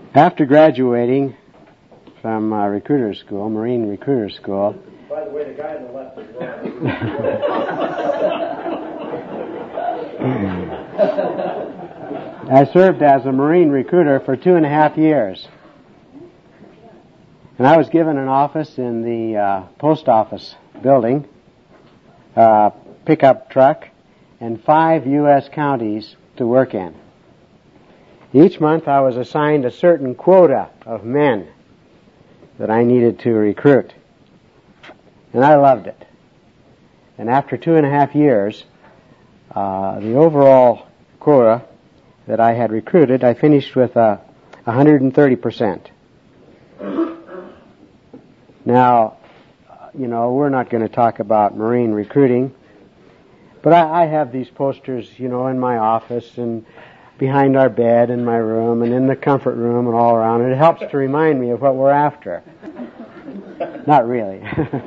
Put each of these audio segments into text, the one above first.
After graduating from recruiter school, Marine recruiter school. By the way, the guy on the left is wrong. I served as a Marine recruiter for 2.5 years. And I was given an office in the post office building, pickup truck, and 5 U.S. counties to work in. Each month I was assigned a certain quota of men that I needed to recruit. And I loved it. And after 2.5 years, the overall quota that I had recruited, I finished with 130%. Now, we're not going to talk about Marine recruiting, but I have these posters, in my office and behind our bed in my room and in the comfort room and all around. And it helps to remind me of what we're after. Not really.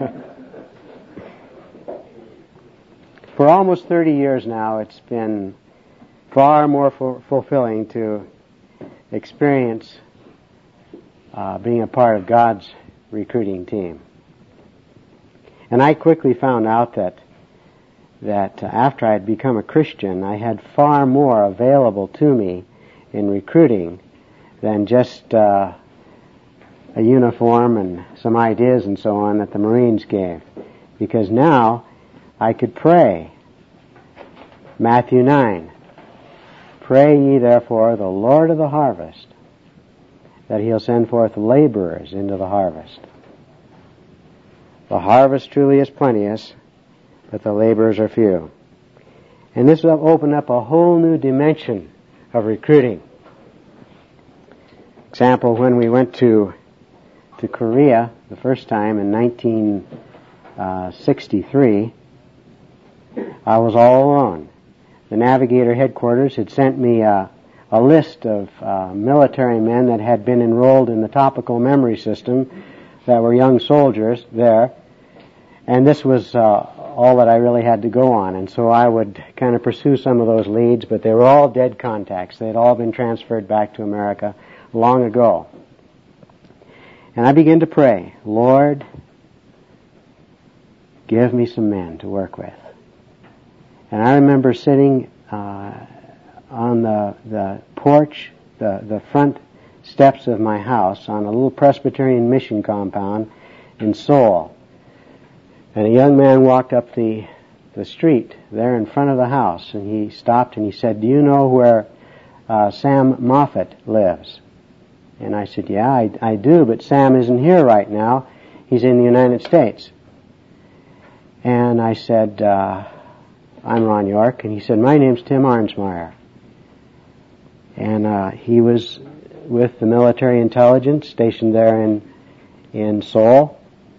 For almost 30 years now, it's been far more fulfilling to experience being a part of God's recruiting team. And I quickly found out that after I had become a Christian, I had far more available to me in recruiting than just a uniform and some ideas and so on that the Marines gave. Because now I could pray. Matthew 9. Pray ye therefore the Lord of the harvest, that he'll send forth laborers into the harvest. The harvest truly is plenteous, but the laborers are few. And this will open up a whole new dimension of recruiting. Example, when we went to Korea the first time in 1963, I was all alone. The Navigator headquarters had sent me a list of military men that had been enrolled in the topical memory system that were young soldiers there. And this was all that I really had to go on. And so I would kind of pursue some of those leads, but they were all dead contacts. They had all been transferred back to America long ago. And I began to pray, Lord, give me some men to work with. And I remember sitting on the porch, the front steps of my house on a little Presbyterian mission compound in Seoul. And a young man walked up the street there in front of the house, and he stopped and he said, do you know where Sam Moffett lives? And I said, yeah, I do, but Sam isn't here right now. He's in the United States. And I said, I'm Ron York. And he said, my name's Tim Arnsmeyer. And he was with the military intelligence stationed there in Seoul.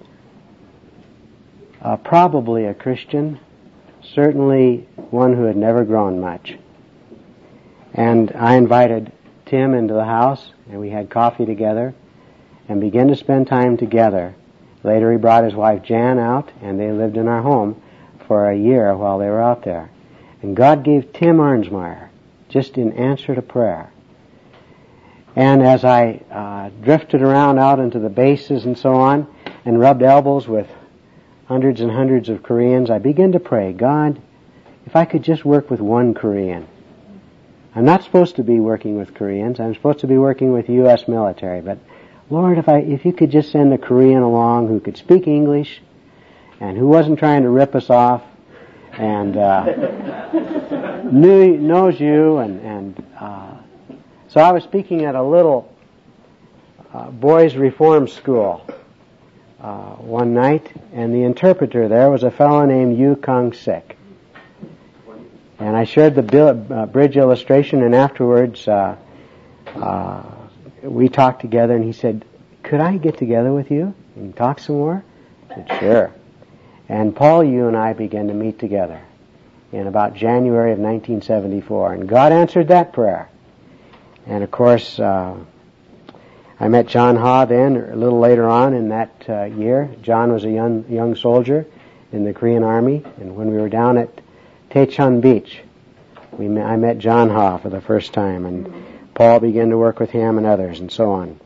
Probably a Christian, certainly one who had never grown much. And I invited Tim into the house, and we had coffee together and began to spend time together. Later he brought his wife Jan out, and they lived in our home for a year while they were out there. And God gave Tim Arnsmeyer just in answer to prayer. And as I drifted around out into the bases and so on, and rubbed elbows with hundreds and hundreds of Koreans, I began to pray, God, if I could just work with one Korean. I'm not supposed to be working with Koreans. I'm supposed to be working with U.S. military. But Lord, if you could just send a Korean along who could speak English and who wasn't trying to rip us off and knows you. So I was speaking at a little boys' reform school one night, and the interpreter there was a fellow named Yu Kong-sik. And I shared the bridge illustration, and afterwards we talked together, and he said, could I get together with you and talk some more? I said, sure. And Paul Yu and I began to meet together in about January of 1974, and God answered that prayer. And of course, I met John Ha then, a little later on in that year. John was a young soldier in the Korean Army, and when we were down at Taechon Beach, I met John Ha for the first time, and Paul began to work with him and others, and so on.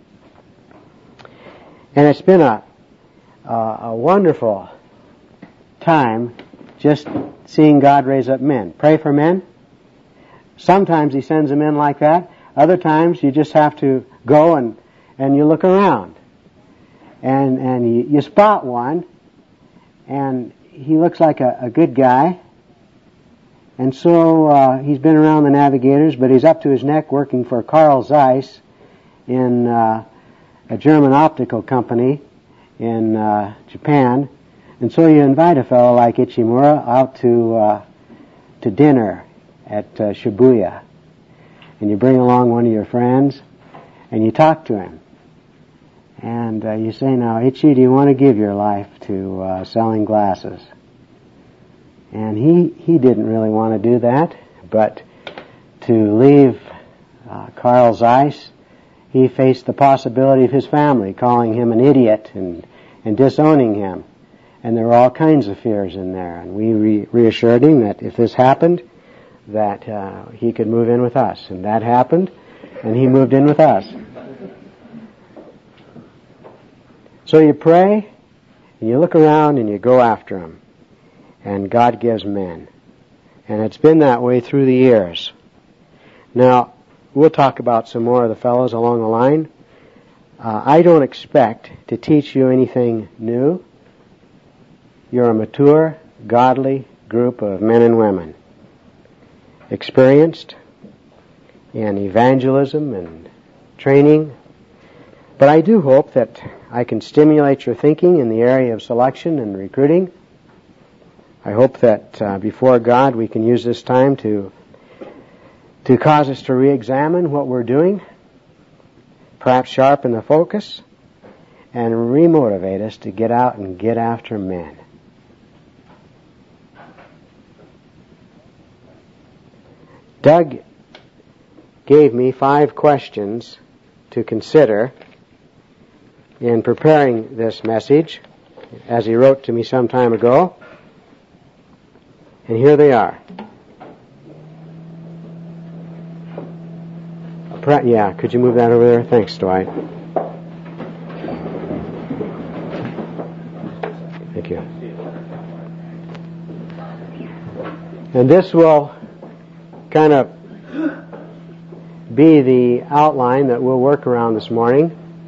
And it's been a wonderful time just seeing God raise up men. Pray for men. Sometimes He sends them in like that. Other times you just have to go and you look around. And you spot one, and he looks like a good guy. And so he's been around the Navigators, but he's up to his neck working for Carl Zeiss in a German optical company in Japan. And so you invite a fellow like Ichimura out to dinner at Shibuya. And you bring along one of your friends, and you talk to him. And you say, now, Ichi, do you want to give your life to selling glasses? And he didn't really want to do that, but to leave Carl Zeiss, he faced the possibility of his family calling him an idiot and disowning him. And there were all kinds of fears in there. And we reassured him that if this happened, that he could move in with us. And that happened, and he moved in with us. So you pray, and you look around, and you go after them. And God gives men. And it's been that way through the years. Now, we'll talk about some more of the fellows along the line. I don't expect to teach you anything new. You're a mature, godly group of men and women, experienced in evangelism and training. But I do hope that I can stimulate your thinking in the area of selection and recruiting. I hope that before God we can use this time to cause us to re-examine what we're doing, perhaps sharpen the focus, and re-motivate us to get out and get after men. Doug gave me 5 questions to consider in preparing this message, as he wrote to me some time ago. And here they are. Yeah, could you move that over there? Thanks, Dwight. Thank you. And this will kind of be the outline that we'll work around this morning.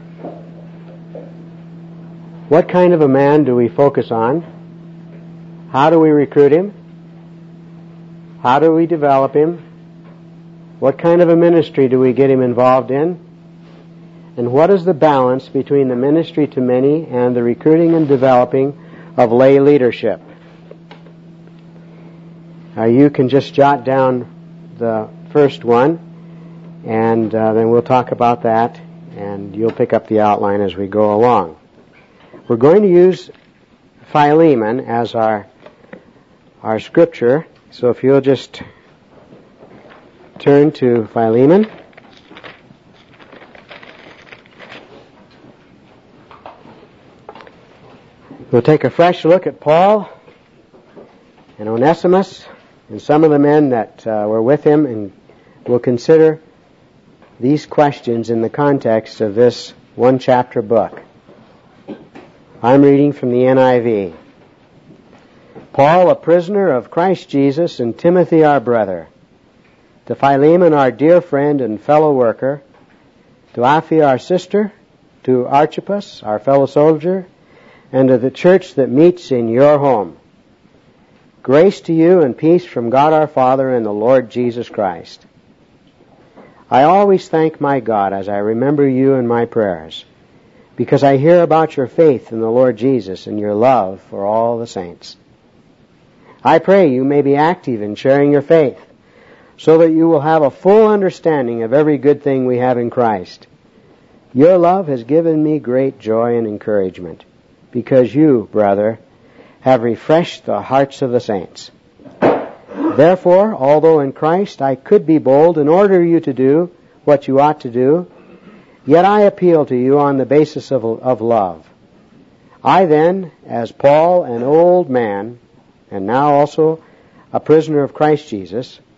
What kind of a man do we focus on? How do we recruit him? How do we develop him? What kind of a ministry do we get him involved in? And what is the balance between the ministry to many and the recruiting and developing of lay leadership? You can just jot down the first one, and then we'll talk about that, and you'll pick up the outline as we go along. We're going to use Philemon as our scripture, so if you'll just turn to Philemon. We'll take a fresh look at Paul and Onesimus and some of the men that were with him, and we'll consider these questions in the context of this one-chapter book. I'm reading from the NIV. Paul, a prisoner of Christ Jesus, and Timothy, our brother, to Philemon, our dear friend and fellow worker, to Apphia, our sister, to Archippus, our fellow soldier, and to the church that meets in your home. Grace to you and peace from God our Father and the Lord Jesus Christ. I always thank my God as I remember you in my prayers, because I hear about your faith in the Lord Jesus and your love for all the saints. I pray you may be active in sharing your faith, so that you will have a full understanding of every good thing we have in Christ. Your love has given me great joy and encouragement, because you, brother, have refreshed the hearts of the saints. Therefore, although in Christ I could be bold and order you to do what you ought to do, yet I appeal to you on the basis of love. I then, as Paul, an old man, and now also a prisoner of Christ Jesus,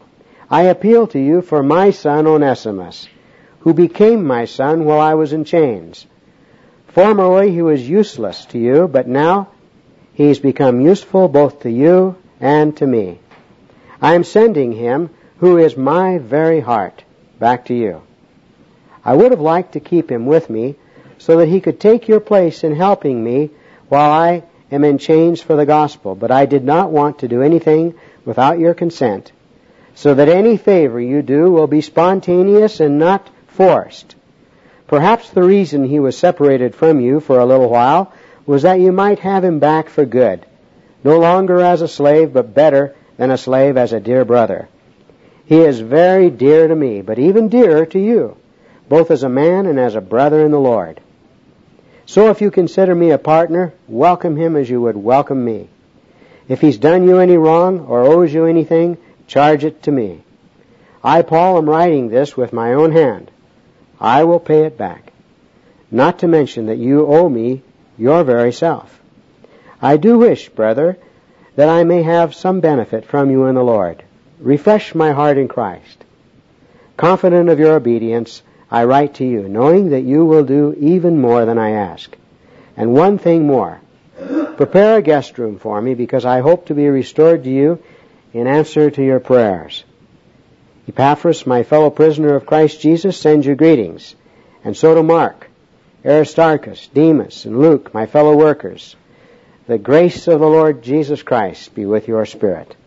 I appeal to you for my son Onesimus, who became my son while I was in chains. Formerly he was useless to you, but now he's become useful both to you and to me. I am sending him, who is my very heart, back to you. I would have liked to keep him with me so that he could take your place in helping me while I am in chains for the gospel, but I did not want to do anything without your consent, so that any favor you do will be spontaneous and not forced. Perhaps the reason he was separated from you for a little while was that you might have him back for good, no longer as a slave, but better than a slave, as a dear brother. He is very dear to me, but even dearer to you, both as a man and as a brother in the Lord. So if you consider me a partner, welcome him as you would welcome me. If he's done you any wrong or owes you anything, charge it to me. I, Paul, am writing this with my own hand. I will pay it back. Not to mention that you owe me your very self. I do wish, brother, that I may have some benefit from you in the Lord. Refresh my heart in Christ. Confident of your obedience, I write to you, knowing that you will do even more than I ask. And one thing more. Prepare a guest room for me, because I hope to be restored to you in answer to your prayers. Epaphras, my fellow prisoner of Christ Jesus, sends you greetings, and so do Mark, Aristarchus, Demas, and Luke, my fellow workers. The grace of the Lord Jesus Christ be with your spirit.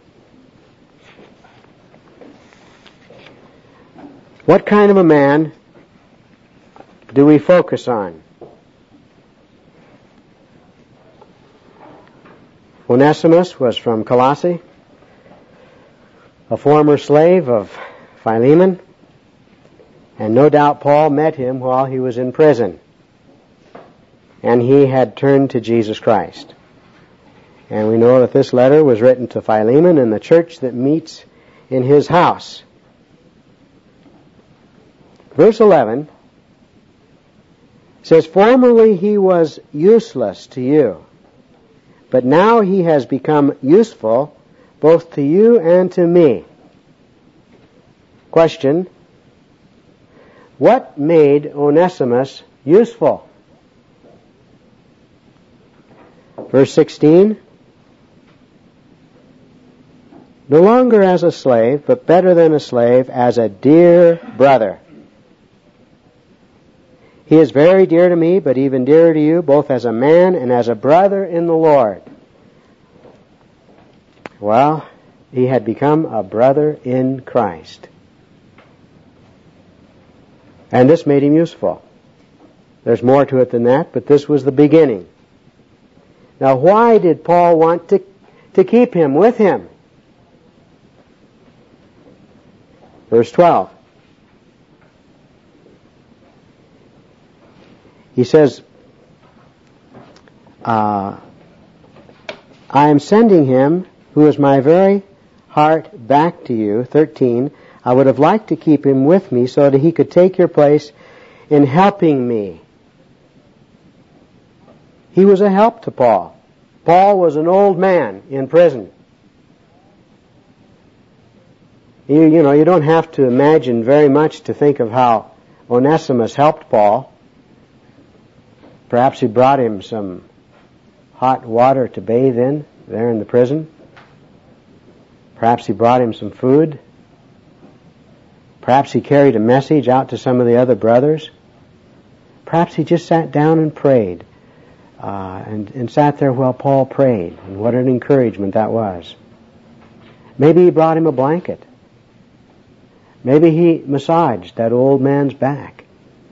What kind of a man do we focus on? Onesimus was from Colossae, a former slave of Philemon, and no doubt Paul met him while he was in prison, and he had turned to Jesus Christ. And we know that this letter was written to Philemon in the church that meets in his house. Verse 11 says, formerly he was useless to you, but now he has become useful both to you and to me. Question: what made Onesimus useful? Verse 16, no longer as a slave, but better than a slave, as a dear brother. He is very dear to me, but even dearer to you, both as a man and as a brother in the Lord. Well, he had become a brother in Christ. And this made him useful. There's more to it than that, but this was the beginning. Now, why did Paul want to keep him with him? Verse 12. He says, I am sending him, who is my very heart, back to you. 13. I would have liked to keep him with me so that he could take your place in helping me. He was a help to Paul. Paul was an old man in prison. You don't have to imagine very much to think of how Onesimus helped Paul. Perhaps he brought him some hot water to bathe in there in the prison. Perhaps he brought him some food. Perhaps he carried a message out to some of the other brothers. Perhaps he just sat down and prayed, and sat there while Paul prayed, and what an encouragement that was. Maybe he brought him a blanket. Maybe he massaged that old man's back.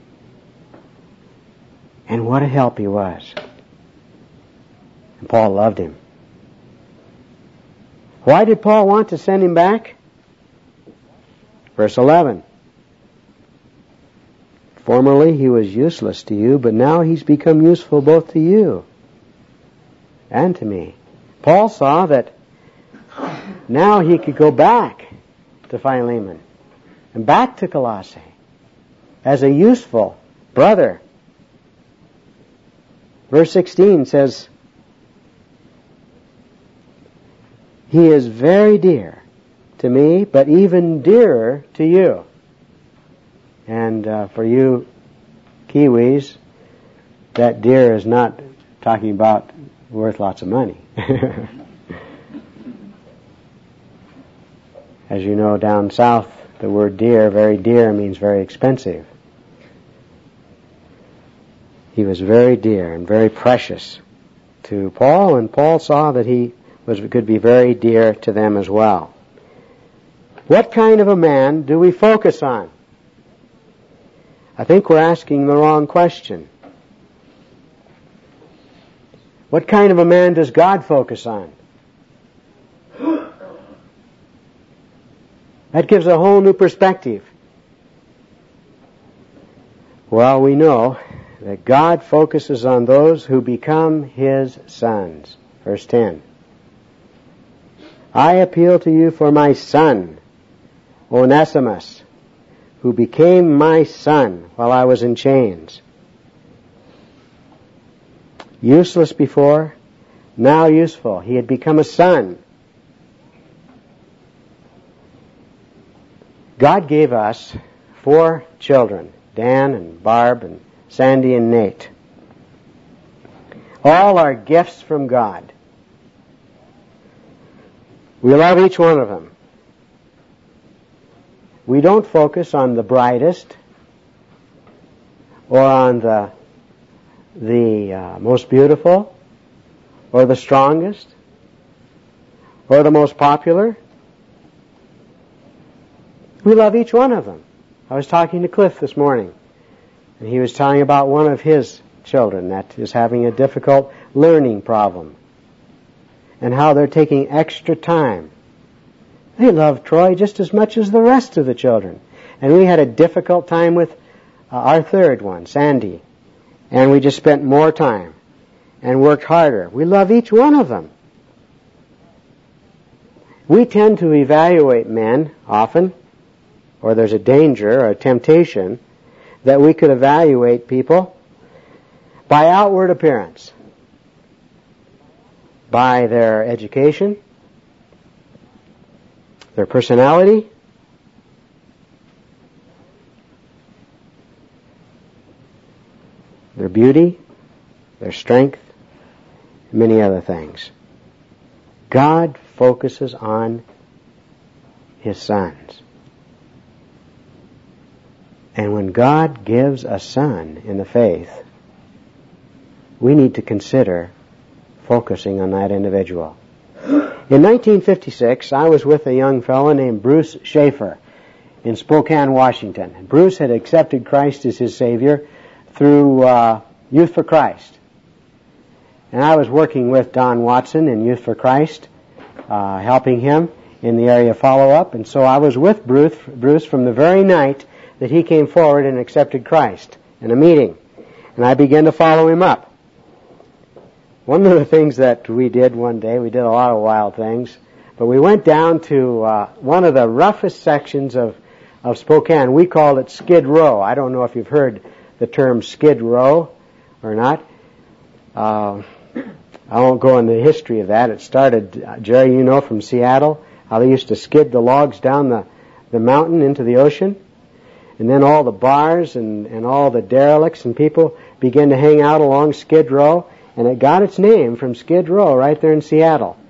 And what a help he was. And Paul loved him. Why did Paul want to send him back? Verse 11. Formerly he was useless to you, but now he's become useful both to you and to me. Paul saw that now he could go back to Philemon and back to Colossae as a useful brother. Verse 16 says, he is very dear to me, but even dearer to you. And for you Kiwis, that deer is not talking about worth lots of money. As you know, down south, the word dear, very dear, means very expensive. He was very dear and very precious to Paul, and Paul saw that he could be very dear to them as well. What kind of a man do we focus on? I think we're asking the wrong question. What kind of a man does God focus on? That gives a whole new perspective. Well, we know that God focuses on those who become His sons. Verse 10. I appeal to you for my son, Onesimus, who became my son while I was in chains. Useless before, now useful. He had become a son. God gave us 4 children, Dan and Barb and Sandy and Nate. All are gifts from God. We love each one of them. We don't focus on the brightest or on the most beautiful or the strongest or the most popular. We love each one of them. I was talking to Cliff this morning, and he was telling about one of his children that is having a difficult learning problem and how they're taking extra time. They love Troy just as much as the rest of the children. And we had a difficult time with our third one, Sandy. And we just spent more time and worked harder. We love each one of them. We tend to evaluate men often, or there's a danger or a temptation that we could evaluate people by outward appearance, by their education, their personality, their beauty, their strength, and many other things. God focuses on His sons. And when God gives a son in the faith, we need to consider focusing on that individual. In 1956, I was with a young fellow named Bruce Schaefer in Spokane, Washington. And Bruce had accepted Christ as his Savior through Youth for Christ. And I was working with Don Watson in Youth for Christ, helping him in the area of follow-up. And so I was with Bruce from the very night that he came forward and accepted Christ in a meeting. And I began to follow him up. One of the things that we did one day, we did a lot of wild things, but we went down to one of the roughest sections of Spokane. We called it Skid Row. I don't know if you've heard the term Skid Row or not. I won't go into the history of that. It started, Jerry, you know, from Seattle, how they used to skid the logs down the mountain into the ocean. And then all the bars and all the derelicts and people began to hang out along Skid Row. And it got its name from Skid Row right there in Seattle.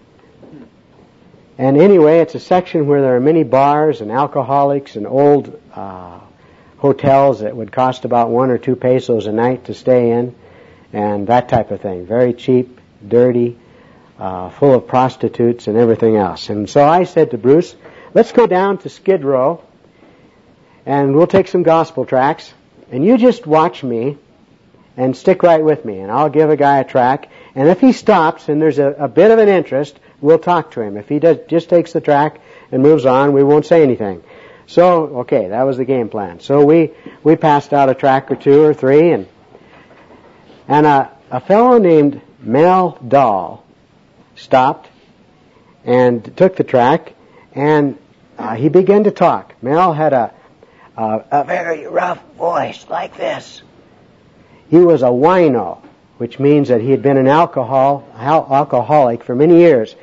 And anyway, it's a section where there are many bars and alcoholics and old hotels that would cost about 1 or 2 pesos a night to stay in, and that type of thing. Very cheap, dirty, full of prostitutes and everything else. And so I said to Bruce, let's go down to Skid Row, and we'll take some gospel tracts, and you just watch me and stick right with me, and I'll give a guy a track, and if he stops and there's a bit of an interest, we'll talk to him. If he just takes the track and moves on, we won't say anything. So, okay, that was the game plan. So we passed out a track or 2 or 3, and a fellow named Mel Dahl stopped and took the track, and he began to talk. Mel had a very rough voice like this. He was a wino, which means that he had been an alcoholic for many years.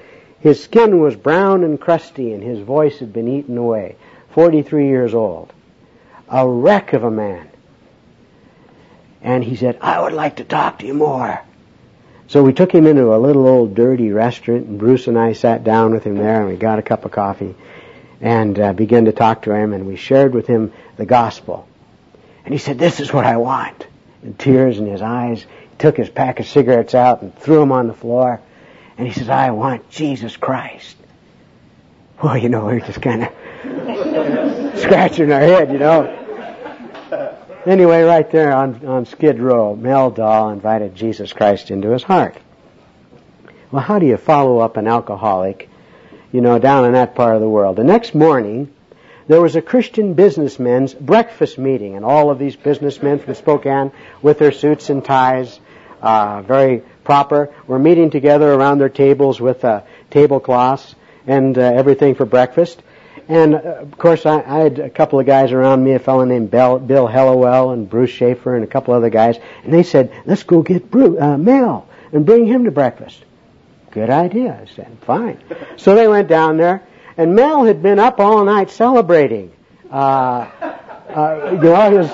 His skin was brown and crusty, and his voice had been eaten away. 43 years old. A wreck of a man. And he said, I would like to talk to you more. So we took him into a little old dirty restaurant, and Bruce and I sat down with him there, and we got a cup of coffee and began to talk to him, and we shared with him the gospel. And he said, this is what I want. And tears in his eyes. He took his pack of cigarettes out and threw them on the floor. And he says, I want Jesus Christ. Well, you know, we're just kind of scratching our head, you know. Anyway, right there on Skid Row, Mel Dahl invited Jesus Christ into his heart. Well, how do you follow up an alcoholic, you know, down in that part of the world? The next morning, there was a Christian businessmen's breakfast meeting, and all of these businessmen from Spokane with their suits and ties, very proper, were meeting together around their tables with tablecloths and everything for breakfast. And, of course, I had a couple of guys around me, a fellow named Bill Hellowell and Bruce Schaefer and a couple other guys, and they said, let's go get Mel and bring him to breakfast. Good idea, I said. Fine. So they went down there, and Mel had been up all night celebrating. You know, his...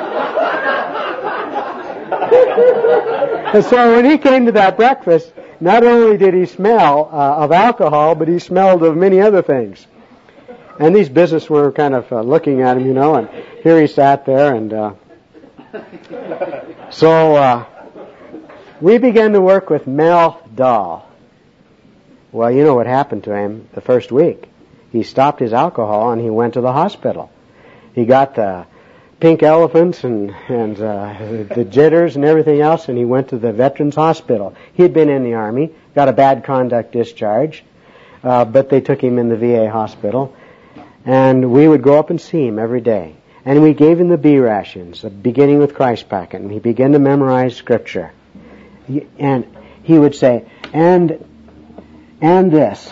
And so when he came to that breakfast, not only did he smell of alcohol, but he smelled of many other things. And these businessmen were kind of looking at him, you know, and here he sat there, and so we began to work with Mel Dahl. Well, you know what happened to him the first week. He stopped his alcohol and he went to the hospital. He got the pink elephants and the jitters and everything else, and he went to the Veterans Hospital. He had been in the Army, got a bad conduct discharge, but they took him in the VA hospital. And we would go up and see him every day. And we gave him the B rations, beginning with Christ packet. And he began to memorize Scripture. And he would say, and this.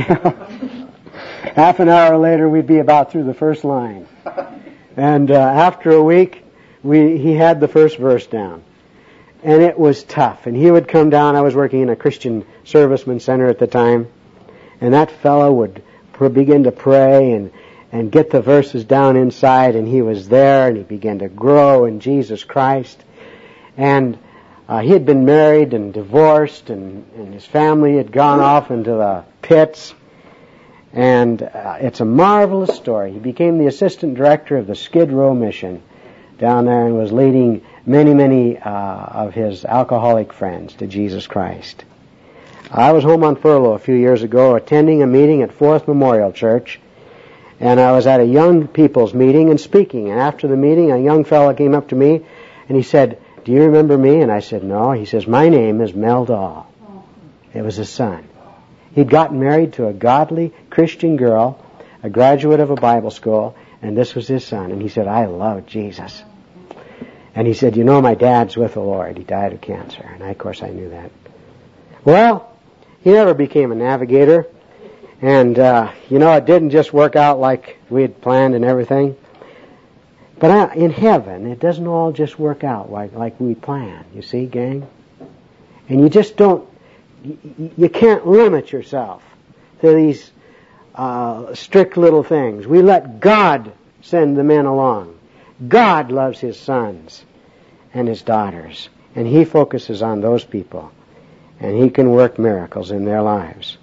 Half an hour later, we'd be about through the first line. And after a week, he had the first verse down. And it was tough. And he would come down. I was working in a Christian Serviceman Center at the time. And that fellow would begin to pray and get the verses down inside, and he was there, and he began to grow in Jesus Christ. And he had been married and divorced, and his family had gone off into the pits. And it's a marvelous story. He became the assistant director of the Skid Row mission down there and was leading many of his alcoholic friends to Jesus Christ. I was home on furlough a few years ago attending a meeting at Fourth Memorial Church, and I was at a young people's meeting and speaking. And after the meeting, a young fellow came up to me and he said, do you remember me? And I said, no. He says, my name is Mel Dahl. It was his son. He'd gotten married to a godly Christian girl, a graduate of a Bible school, and this was his son. And he said, I love Jesus. And he said, you know, my dad's with the Lord. He died of cancer. And of course I knew that. Well, he never became a navigator, and, you know, it didn't just work out like we had planned and everything. But in heaven, it doesn't all just work out like we plan, you see, gang? And you just don't, you can't limit yourself to these strict little things. We let God send the men along. God loves His sons and His daughters, and He focuses on those people. And He can work miracles in their lives.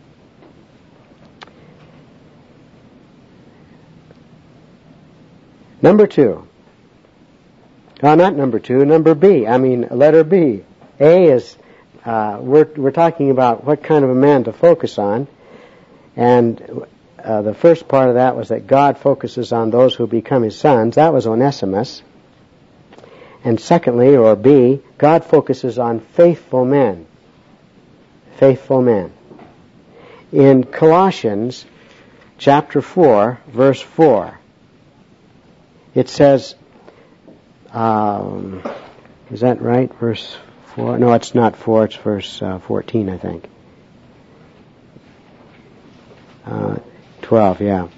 Number B. I mean, letter B. A is, we're talking about what kind of a man to focus on. And the first part of that was that God focuses on those who become His sons. That was Onesimus. And secondly, or B, God focuses on faithful men. Faithful men. In Colossians chapter 4, verse 4, it says, is that right? Verse 4? No, it's not 4, it's verse 14, I think. 12, yeah.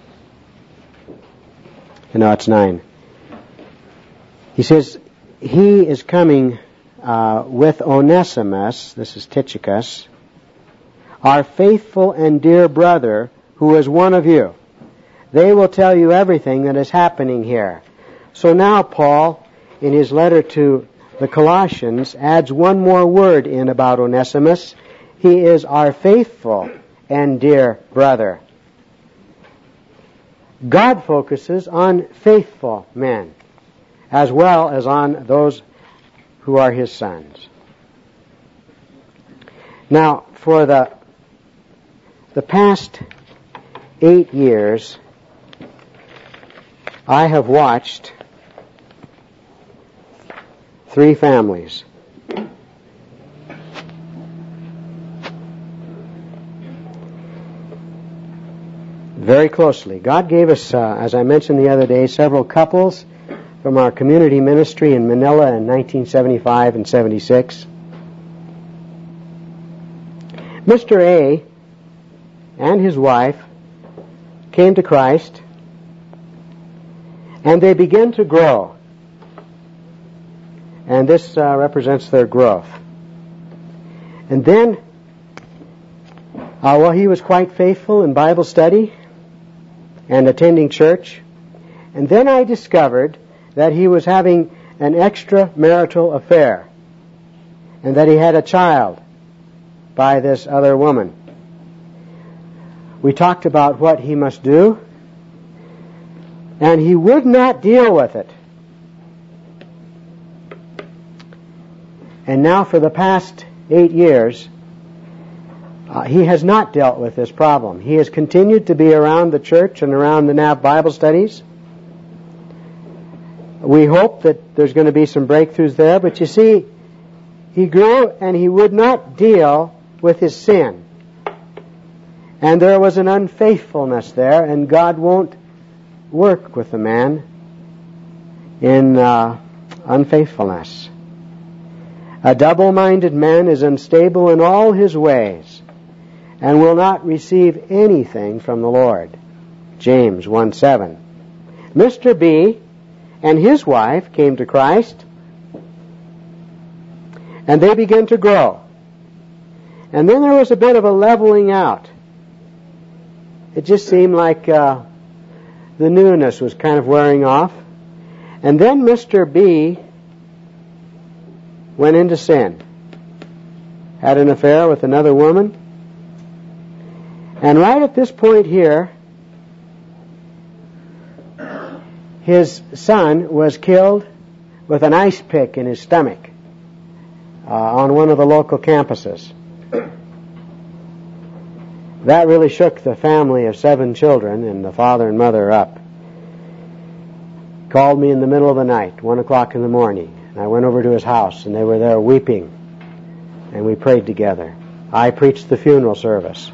No, it's 9. He says, He is coming with Onesimus, this is Tychicus. our faithful and dear brother, who is one of you. They will tell you everything that is happening here. So now Paul, in his letter to the Colossians, adds one more word in about Onesimus. He is our faithful and dear brother. God focuses on faithful men as well as on those who are his sons. Now, for the past 8 years, I have watched 3 families. Very closely. God gave us, as I mentioned the other day, several couples from our community ministry in Manila in 1975 and 76. Mr. A and his wife came to Christ, and they began to grow. And this represents their growth. And then, he was quite faithful in Bible study and attending church. And then I discovered that he was having an extramarital affair and that he had a child by this other woman. We talked about what he must do, and he would not deal with it. And now for the past 8 years, he has not dealt with this problem. He has continued to be around the church and around the NAV Bible studies. We hope that there's going to be some breakthroughs there, but you see, he grew and he would not deal with his sin. And there was an unfaithfulness there, and God won't work with a man in unfaithfulness. A double-minded man is unstable in all his ways and will not receive anything from the Lord. James 1:7. Mr. B and his wife came to Christ, and they began to grow. And then there was a bit of a leveling out. It just seemed like the newness was kind of wearing off. And then Mr. B went into sin, had an affair with another woman. And right at this point here, his son was killed with an ice pick in his stomach on one of the local campuses. That really shook the family of 7 children and the father and mother up. Called me in the middle of the night, 1 o'clock in the morning, and I went over to his house, and they were there weeping, and we prayed together. I preached the funeral service.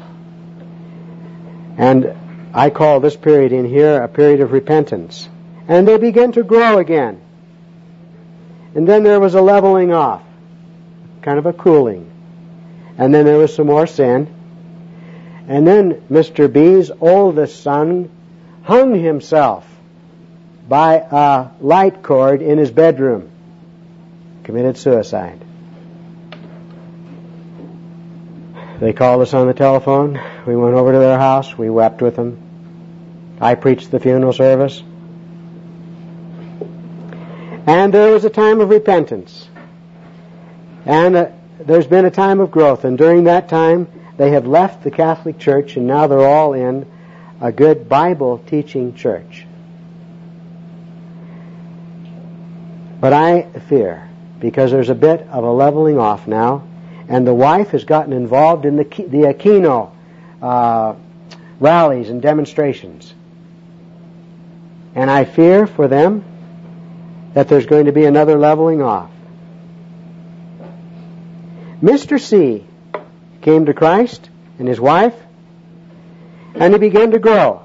And I call this period in here a period of repentance. And they began to grow again. And then there was a leveling off, kind of a cooling. And then there was some more sin. And then Mr. B's oldest son hung himself by a light cord in his bedroom. Committed suicide. They called us on the telephone. We went over to their house. We wept with them. I preached the funeral service. And there was a time of repentance. And there's been a time of growth. And during that time, they have left the Catholic Church, and now they're all in a good Bible-teaching church. But I fear, because there's a bit of a leveling off now, and the wife has gotten involved in the Aquino rallies and demonstrations. And I fear for them that there's going to be another leveling off. Mr. C came to Christ and his wife, and he began to grow.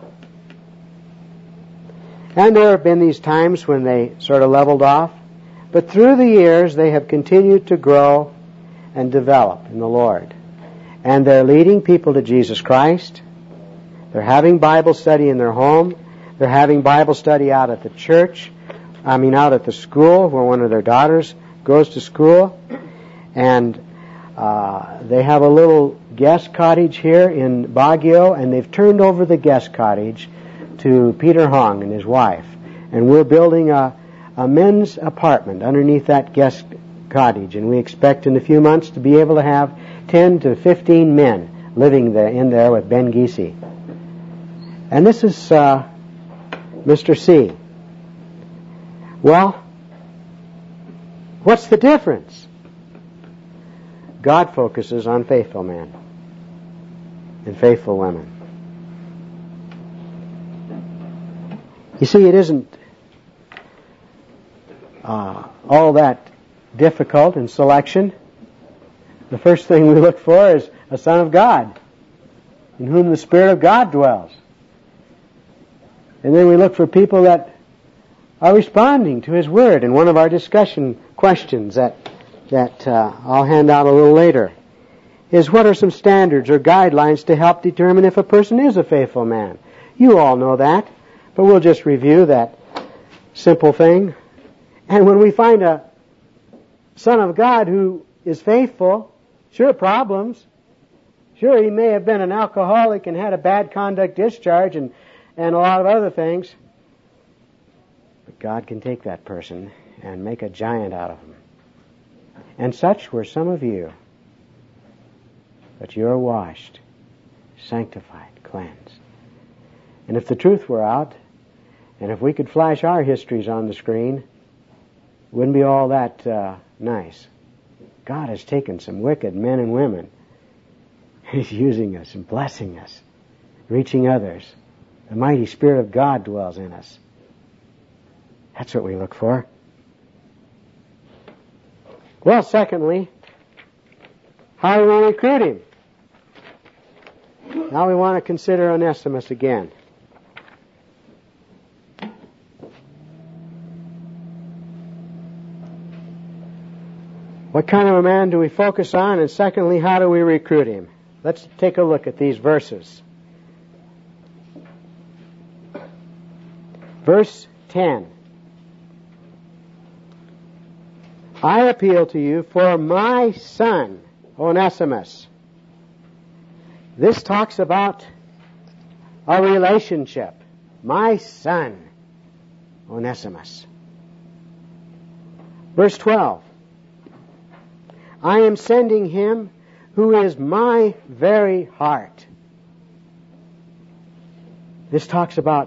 And there have been these times when they sort of leveled off, but through the years they have continued to grow and develop in the Lord. And they're leading people to Jesus Christ. They're having Bible study in their home. They're having Bible study out at the church. Out at the school where one of their daughters goes to school. And They have a little guest cottage here in Baguio, and they've turned over the guest cottage to Peter Hong and his wife. And we're building a men's apartment underneath that guest cottage, and we expect in a few months to be able to have 10 to 15 men living there in there with Ben Giese. And this is Mr. C. Well, what's the difference? God focuses on faithful men and faithful women. You see, it isn't all that difficult in selection. The first thing we look for is a son of God, in whom the Spirit of God dwells. And then we look for people that are responding to His Word. And one of our discussion questions that I'll hand out a little later is, what are some standards or guidelines to help determine if a person is a faithful man? You all know that, but we'll just review that simple thing. And when we find a son of God who is faithful, sure, problems. Sure, he may have been an alcoholic and had a bad conduct discharge and a lot of other things. But God can take that person and make a giant out of him. And such were some of you. But you're washed, sanctified, cleansed. And if the truth were out, and if we could flash our histories on the screen, it wouldn't be all that nice. God has taken some wicked men and women. He's using us and blessing us, reaching others. The mighty Spirit of God dwells in us. That's what we look for. Well, secondly, how do we recruit him? Now we want to consider Onesimus again. What kind of a man do we focus on? And secondly, how do we recruit him? Let's take a look at these verses. Verse 10. I appeal to you for my son, Onesimus. This talks about a relationship. My son, Onesimus. Verse 12. I am sending him who is my very heart. This talks about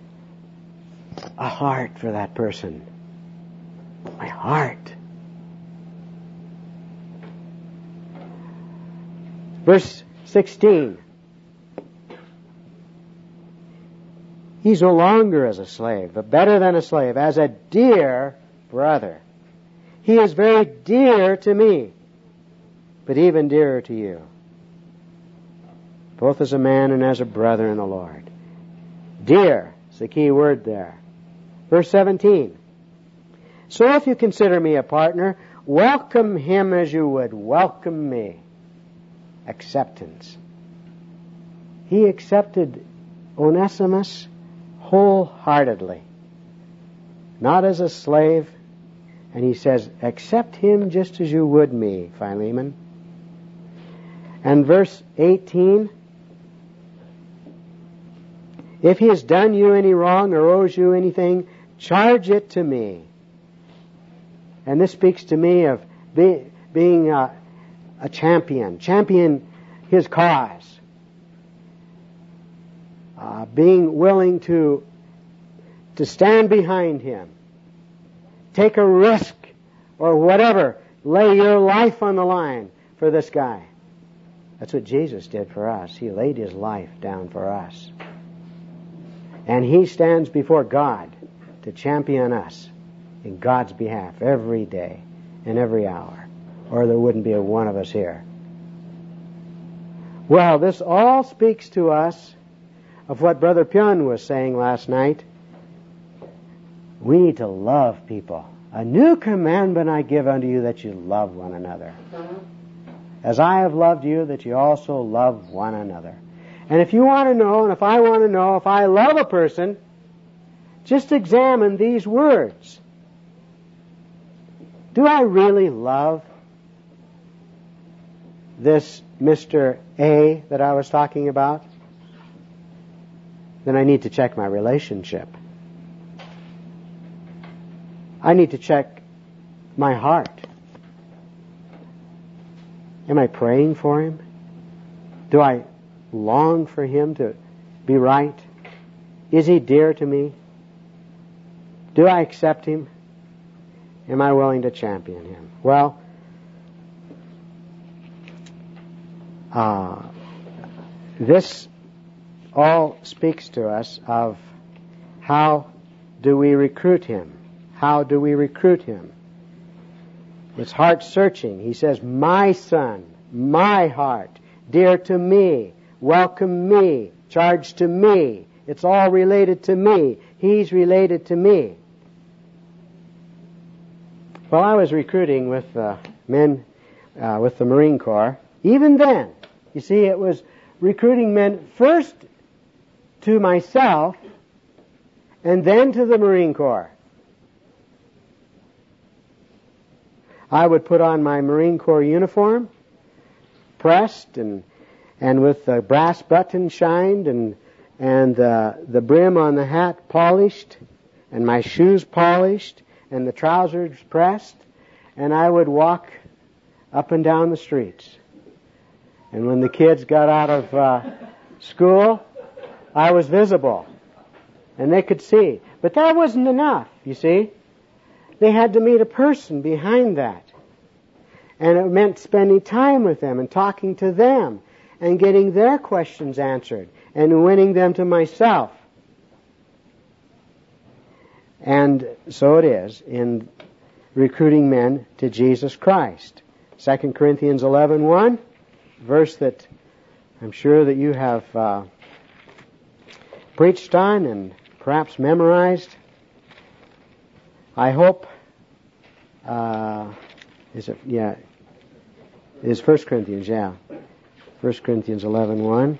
a heart for that person. My heart. Verse 16. He's no longer as a slave, but better than a slave, as a dear brother. He is very dear to me, but even dearer to you, both as a man and as a brother in the Lord. Dear is the key word there. Verse 17. So if you consider me a partner, welcome him as you would welcome me. Acceptance. He accepted Onesimus wholeheartedly, not as a slave. And he says, accept him just as you would me, Philemon. And verse 18, if he has done you any wrong or owes you anything, charge it to me. And this speaks to me of being a champion his cause, being willing to stand behind him, take a risk or whatever, lay your life on the line for this guy. That's what Jesus did for us. He laid his life down for us. And he stands before God to champion us in God's behalf every day and every hour, or there wouldn't be one of us here. Well, this all speaks to us of what Brother Pyun was saying last night. We need to love people. A new commandment I give unto you, that you love one another. As I have loved you, that you also love one another. And if you want to know, and if I want to know, if I love a person, just examine these words. Do I really love? this Mr. A that I was talking about, then I need to check my relationship. I need to check my heart. Am I praying for him? Do I long for him to be right? Is he dear to me? Do I accept him? Am I willing to champion him? Well, this all speaks to us of how do we recruit him? How do we recruit him? It's heart searching. He says, my son, my heart, dear to me, welcome me, charged to me. It's all related to me. He's related to me. Well, I was recruiting with men with the Marine Corps. Even then, you see, it was recruiting men first to myself and then to the Marine Corps. I would put on my Marine Corps uniform, pressed and with the brass button shined and the brim on the hat polished and my shoes polished and the trousers pressed, and I would walk up and down the streets. And when the kids got out of school, I was visible and they could see. But that wasn't enough, you see. They had to meet a person behind that. And it meant spending time with them and talking to them and getting their questions answered and winning them to myself. And so it is in recruiting men to Jesus Christ. 2 Corinthians 11:1, verse that I'm sure that you have preached on and perhaps memorized. I hope, is 1 Corinthians, 1 Corinthians 11:1.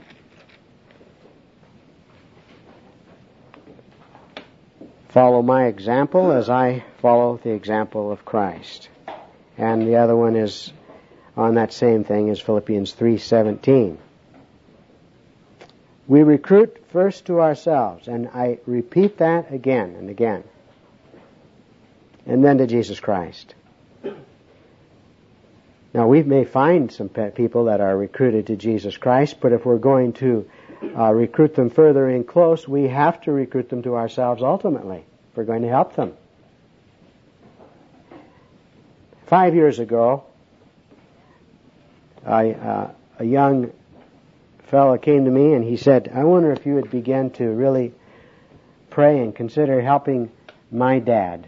Follow my example as I follow the example of Christ. And the other one is on that same thing is Philippians 3:17. We recruit first to ourselves, and I repeat that again and again. And then to Jesus Christ. Now, we may find some people that are recruited to Jesus Christ, but if we're going to recruit them further in close, we have to recruit them to ourselves ultimately if we're going to help them. 5 years ago, a young fellow came to me and he said, I wonder if you would begin to really pray and consider helping my dad.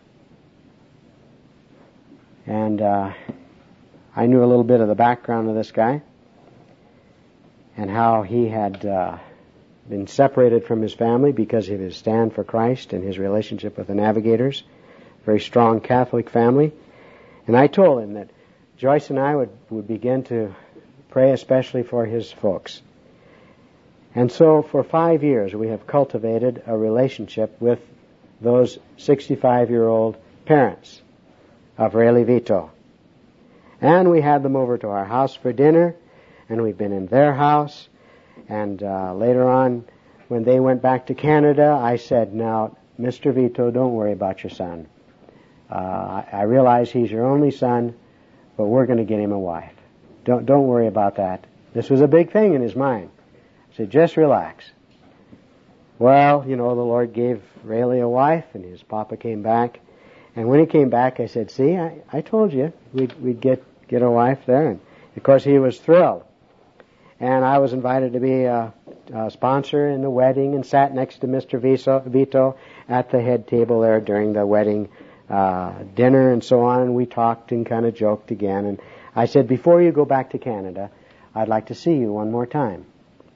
And I knew a little bit of the background of this guy and how he had been separated from his family because of his stand for Christ and his relationship with the Navigators, very strong Catholic family. And I told him that Joyce and I would begin to pray especially for his folks. And so for 5 years we have cultivated a relationship with those 65-year-old parents of Ray Levito. And we had them over to our house for dinner, and we've been in their house. And later on, when they went back to Canada, I said, now, Mr. Vito, don't worry about your son. I realize he's your only son, but we're going to get him a wife. Don't worry about that. This was a big thing in his mind. I said, just relax. Well, the Lord gave Rayleigh a wife, and his papa came back. And when he came back, I said, see, I told you we'd get a wife there. And, of course, he was thrilled. And I was invited to be a sponsor in the wedding and sat next to Mr. Vito at the head table there during the wedding dinner and so on. And we talked and kind of joked again. And I said, before you go back to Canada, I'd like to see you one more time.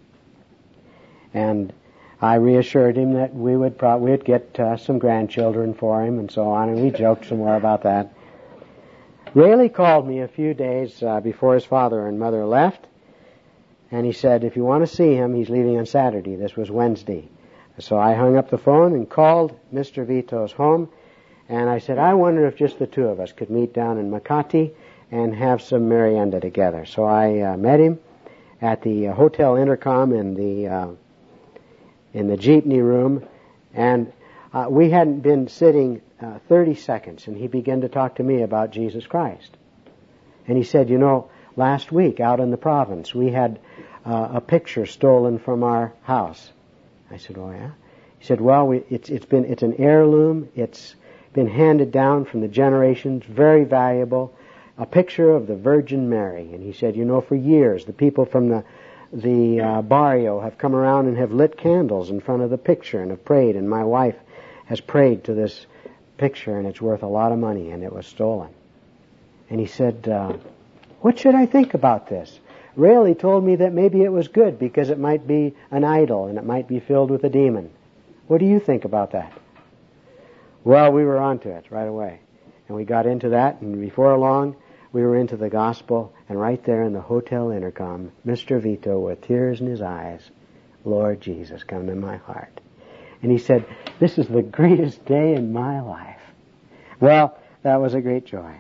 And I reassured him that we'd get some grandchildren for him and so on, and we joked some more about that. Rayleigh called me a few days before his father and mother left, and he said, if you want to see him, he's leaving on Saturday. This was Wednesday. So I hung up the phone and called Mr. Vito's home, and I said, I wonder if just the two of us could meet down in Makati and have some merienda together. So I met him at the hotel intercom in the jeepney room, and we hadn't been sitting 30 seconds, and he began to talk to me about Jesus Christ. And he said, last week out in the province, we had a picture stolen from our house. I said, oh yeah? He said, well, it's an heirloom. It's been handed down from the generations, very valuable. A picture of the Virgin Mary. And he said, for years, the people from the barrio have come around and have lit candles in front of the picture and have prayed, and my wife has prayed to this picture, and it's worth a lot of money, and it was stolen. And he said, what should I think about this? Rayleigh told me that maybe it was good because it might be an idol and it might be filled with a demon. What do you think about that? Well, we were onto it right away. And we got into that, and before long, we were into the gospel, and right there in the hotel intercom, Mr. Vito, with tears in his eyes, Lord Jesus, come to my heart. And he said, this is the greatest day in my life. Well, that was a great joy.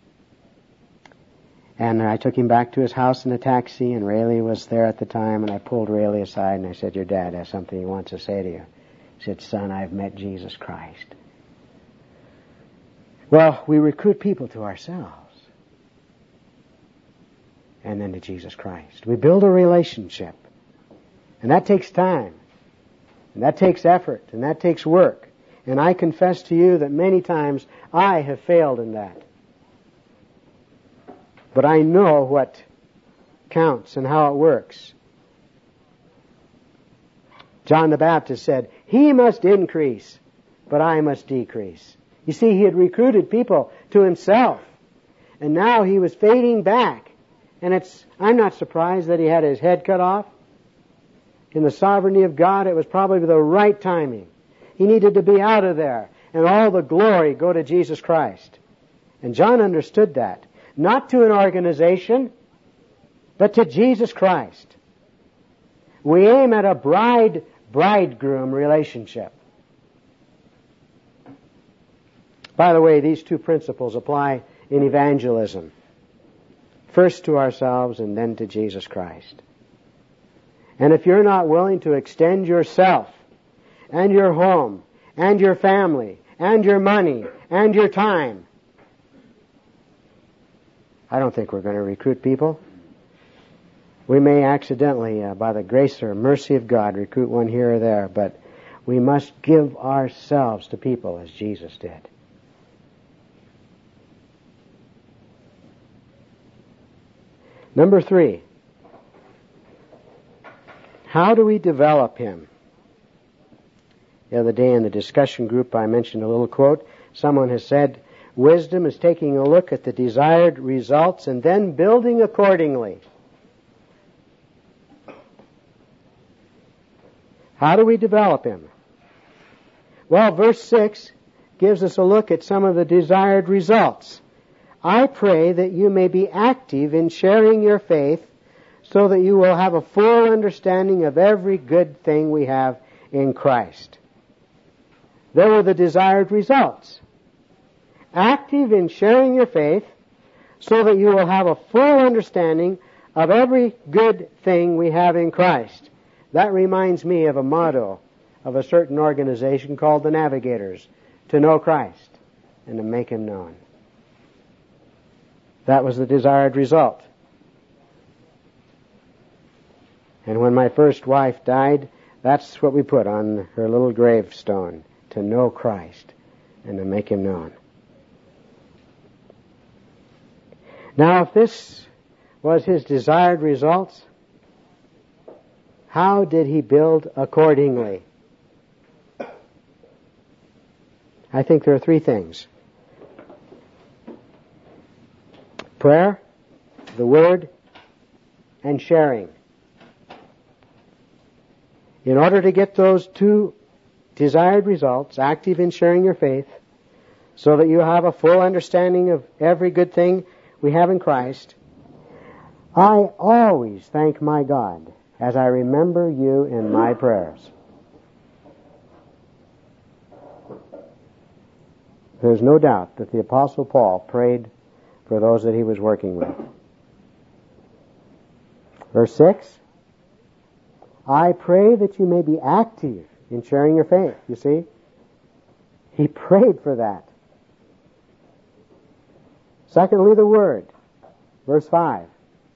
And I took him back to his house in a taxi, and Rayleigh was there at the time, and I pulled Rayleigh aside, and I said, your dad has something he wants to say to you. He said, son, I've met Jesus Christ. Well, we recruit people to ourselves, and then to Jesus Christ. We build a relationship, and that takes time, and that takes effort, and that takes work. And I confess to you that many times I have failed in that. But I know what counts and how it works. John the Baptist said, he must increase, but I must decrease. You see, he had recruited people to himself, and now he was fading back. And I'm not surprised that he had his head cut off. In the sovereignty of God, it was probably the right timing. He needed to be out of there, and all the glory go to Jesus Christ. And John understood that. Not to an organization, but to Jesus Christ. We aim at a bride-bridegroom relationship. By the way, these two principles apply in evangelism. First to ourselves and then to Jesus Christ. And if you're not willing to extend yourself and your home and your family and your money and your time, I don't think we're going to recruit people. We may accidentally, by the grace or mercy of God, recruit one here or there, but we must give ourselves to people as Jesus did. Number 3, how do we develop him? The other day in the discussion group I mentioned a little quote. Someone has said, wisdom is taking a look at the desired results and then building accordingly. How do we develop him? Well, verse 6 gives us a look at some of the desired results. I pray that you may be active in sharing your faith so that you will have a full understanding of every good thing we have in Christ. There were the desired results. Active in sharing your faith so that you will have a full understanding of every good thing we have in Christ. That reminds me of a motto of a certain organization called the Navigators, to know Christ and to make him known. That was the desired result. And when my first wife died, that's what we put on her little gravestone, to know Christ and to make him known. Now, if this was his desired results, how did he build accordingly? I think there are 3 things. Prayer, the Word, and sharing. In order to get those 2 desired results, active in sharing your faith, so that you have a full understanding of every good thing we have in Christ, I always thank my God as I remember you in my prayers. There's no doubt that the Apostle Paul prayed for those that he was working with. Verse 6, I pray that you may be active in sharing your faith. You see? He prayed for that. Secondly, the Word. Verse 5.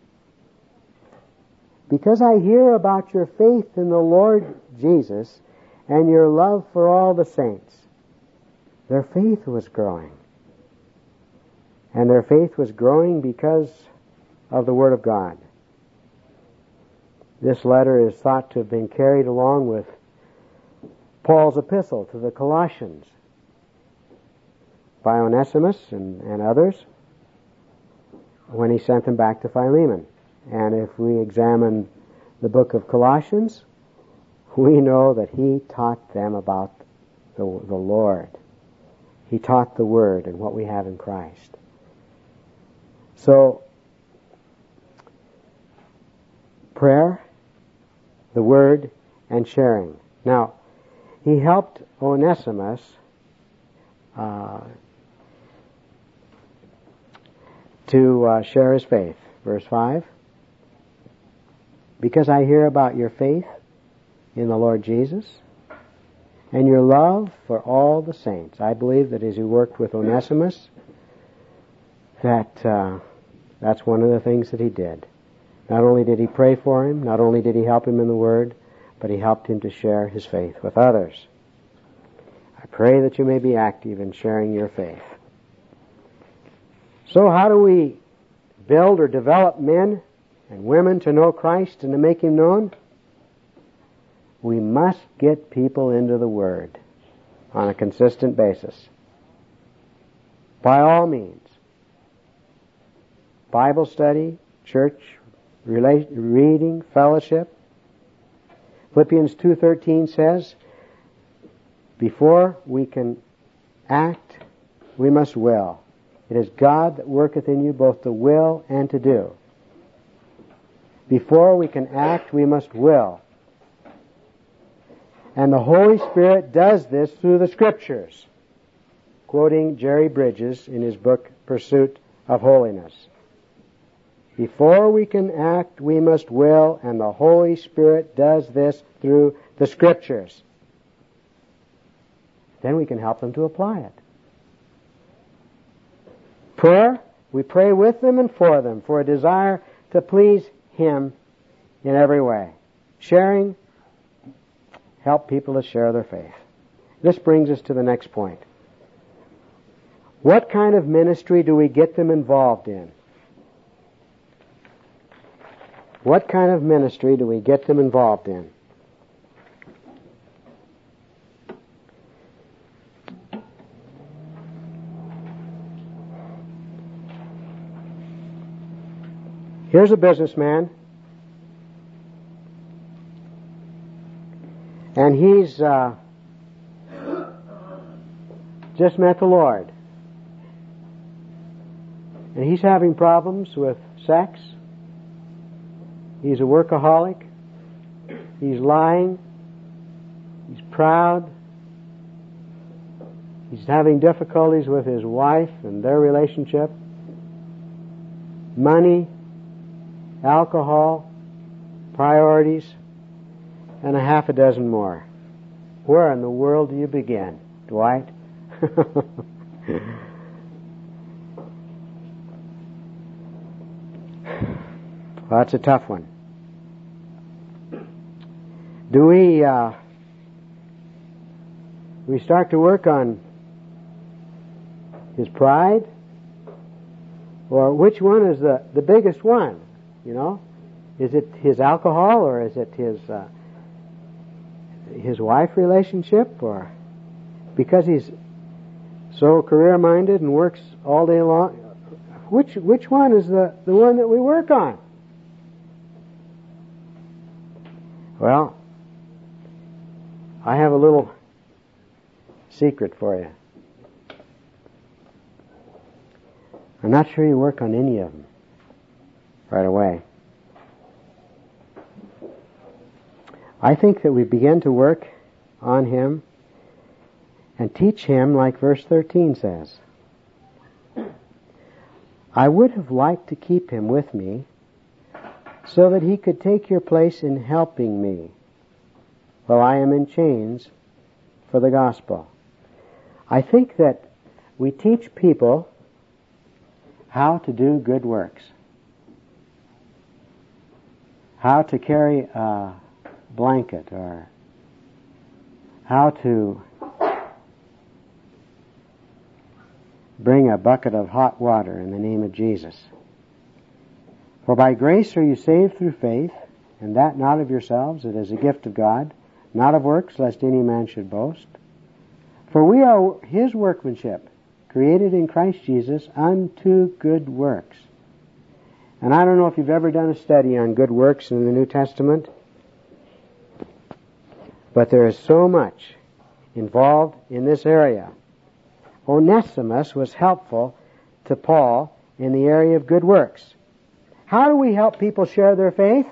Because I hear about your faith in the Lord Jesus and your love for all the saints. Their faith was growing. And their faith was growing because of the Word of God. This letter is thought to have been carried along with Paul's epistle to the Colossians by Onesimus and others when he sent them back to Philemon. And if we examine the book of Colossians, we know that he taught them about the Lord. He taught the Word and what we have in Christ. So, prayer, the Word, and sharing. Now, he helped Onesimus to share his faith. Verse 5. Because I hear about your faith in the Lord Jesus and your love for all the saints. I believe that as he worked with Onesimus, that's one of the things that he did. Not only did he pray for him, not only did he help him in the Word, but he helped him to share his faith with others. I pray that you may be active in sharing your faith. So how do we build or develop men and women to know Christ and to make Him known? We must get people into the Word on a consistent basis. By all means. Bible study, church, reading, fellowship. Philippians 2:13 says, before we can act, we must will. It is God that worketh in you both to will and to do. Before we can act, we must will. And the Holy Spirit does this through the Scriptures. Quoting Jerry Bridges in his book, Pursuit of Holiness. Before we can act, we must will, and the Holy Spirit does this through the Scriptures. Then we can help them to apply it. Prayer, we pray with them and for them, for a desire to please Him in every way. Sharing, help people to share their faith. This brings us to the next point. What kind of ministry do we get them involved in? What kind of ministry do we get them involved in? Here's a businessman, and he's just met the Lord. And he's having problems with sex. He's a workaholic. He's lying. He's proud. He's having difficulties with his wife and their relationship. Money, alcohol, priorities, and a half a dozen more. Where in the world do you begin, Dwight? Well, that's a tough one. Do we start to work on his pride? Or which one is the biggest one? You know? Is it his alcohol, or is it his wife relationship? Or because he's so career-minded and works all day long, which one is the one that we work on? Well, I have a little secret for you. I'm not sure you work on any of them right away. I think that we begin to work on him and teach him like verse 13 says. I would have liked to keep him with me so that he could take your place in helping me while I am in chains for the gospel. I think that we teach people how to do good works, how to carry a blanket, or how to bring a bucket of hot water in the name of Jesus. For by grace are you saved through faith, and that not of yourselves, it is a gift of God, not of works, lest any man should boast. For we are his workmanship, created in Christ Jesus unto good works. And I don't know if you've ever done a study on good works in the New Testament, but there is so much involved in this area. Onesimus was helpful to Paul in the area of good works. How do we help people share their faith?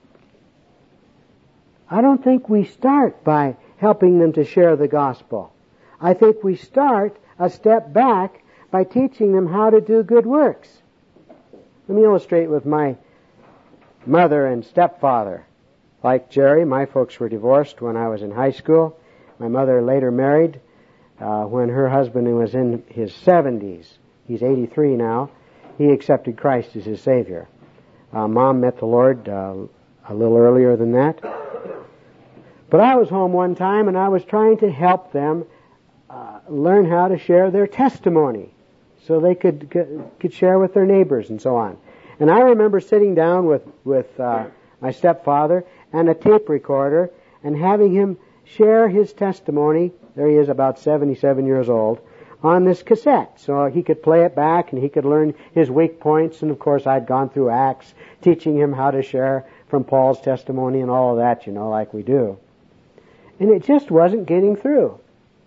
I don't think we start by helping them to share the gospel. I think we start a step back by teaching them how to do good works. Let me illustrate with my mother and stepfather. Like Jerry, my folks were divorced when I was in high school. My mother later married when her husband was in his 70s. He's 83 now. He accepted Christ as his Savior. Mom met the Lord a little earlier than that. But I was home one time and I was trying to help them learn how to share their testimony so they could share with their neighbors and so on. And I remember sitting down with my stepfather and a tape recorder and having him share his testimony. There he is, about 77 years old, on this cassette. So he could play it back and he could learn his weak points. And of course I'd gone through Acts, teaching him how to share from Paul's testimony and all of that, like we do. And it just wasn't getting through.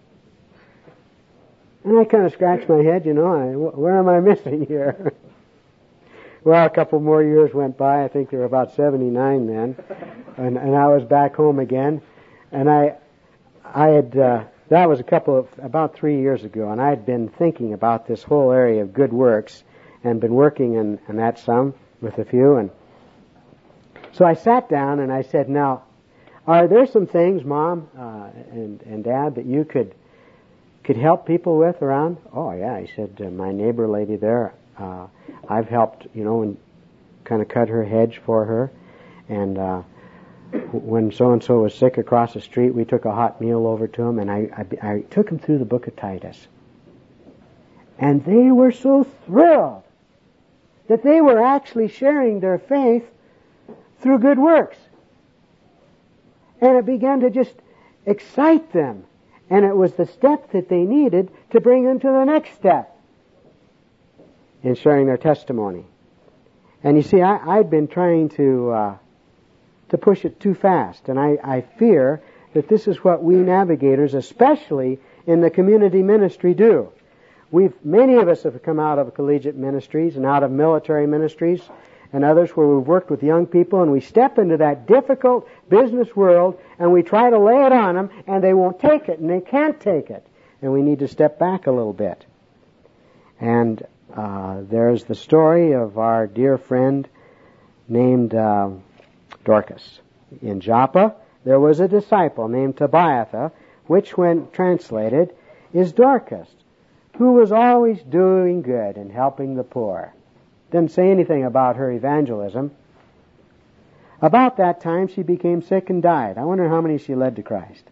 And I kind of scratched my head, where am I missing here? Well, a couple more years went by. I think they were about 79 then. And I was back home again. And I had, that was about 3 years ago, and I had been thinking about this whole area of good works and been working in that some with a few. And so I sat down and I said, now, are there some things, Mom and Dad, that you could help people with around? Oh, yeah. He said, my neighbor lady there, I've helped, and kind of cut her hedge for her. And when so-and-so was sick across the street, we took a hot meal over to him, and I took him through the book of Titus. And they were so thrilled that they were actually sharing their faith through good works. And it began to just excite them. And it was the step that they needed to bring them to the next step in sharing their testimony. And you see, I'd been trying to push it too fast. And I fear that this is what we navigators, especially in the community ministry, do. Many of us have come out of collegiate ministries and out of military ministries and others where we've worked with young people, and we step into that difficult business world and we try to lay it on them, and they won't take it, and they can't take it. And we need to step back a little bit. And there's the story of our dear friend named Dorcas. In Joppa, there was a disciple named Tabitha, which when translated is Dorcas, who was always doing good and helping the poor. Didn't say anything about her evangelism. About that time, she became sick and died. I wonder how many she led to Christ.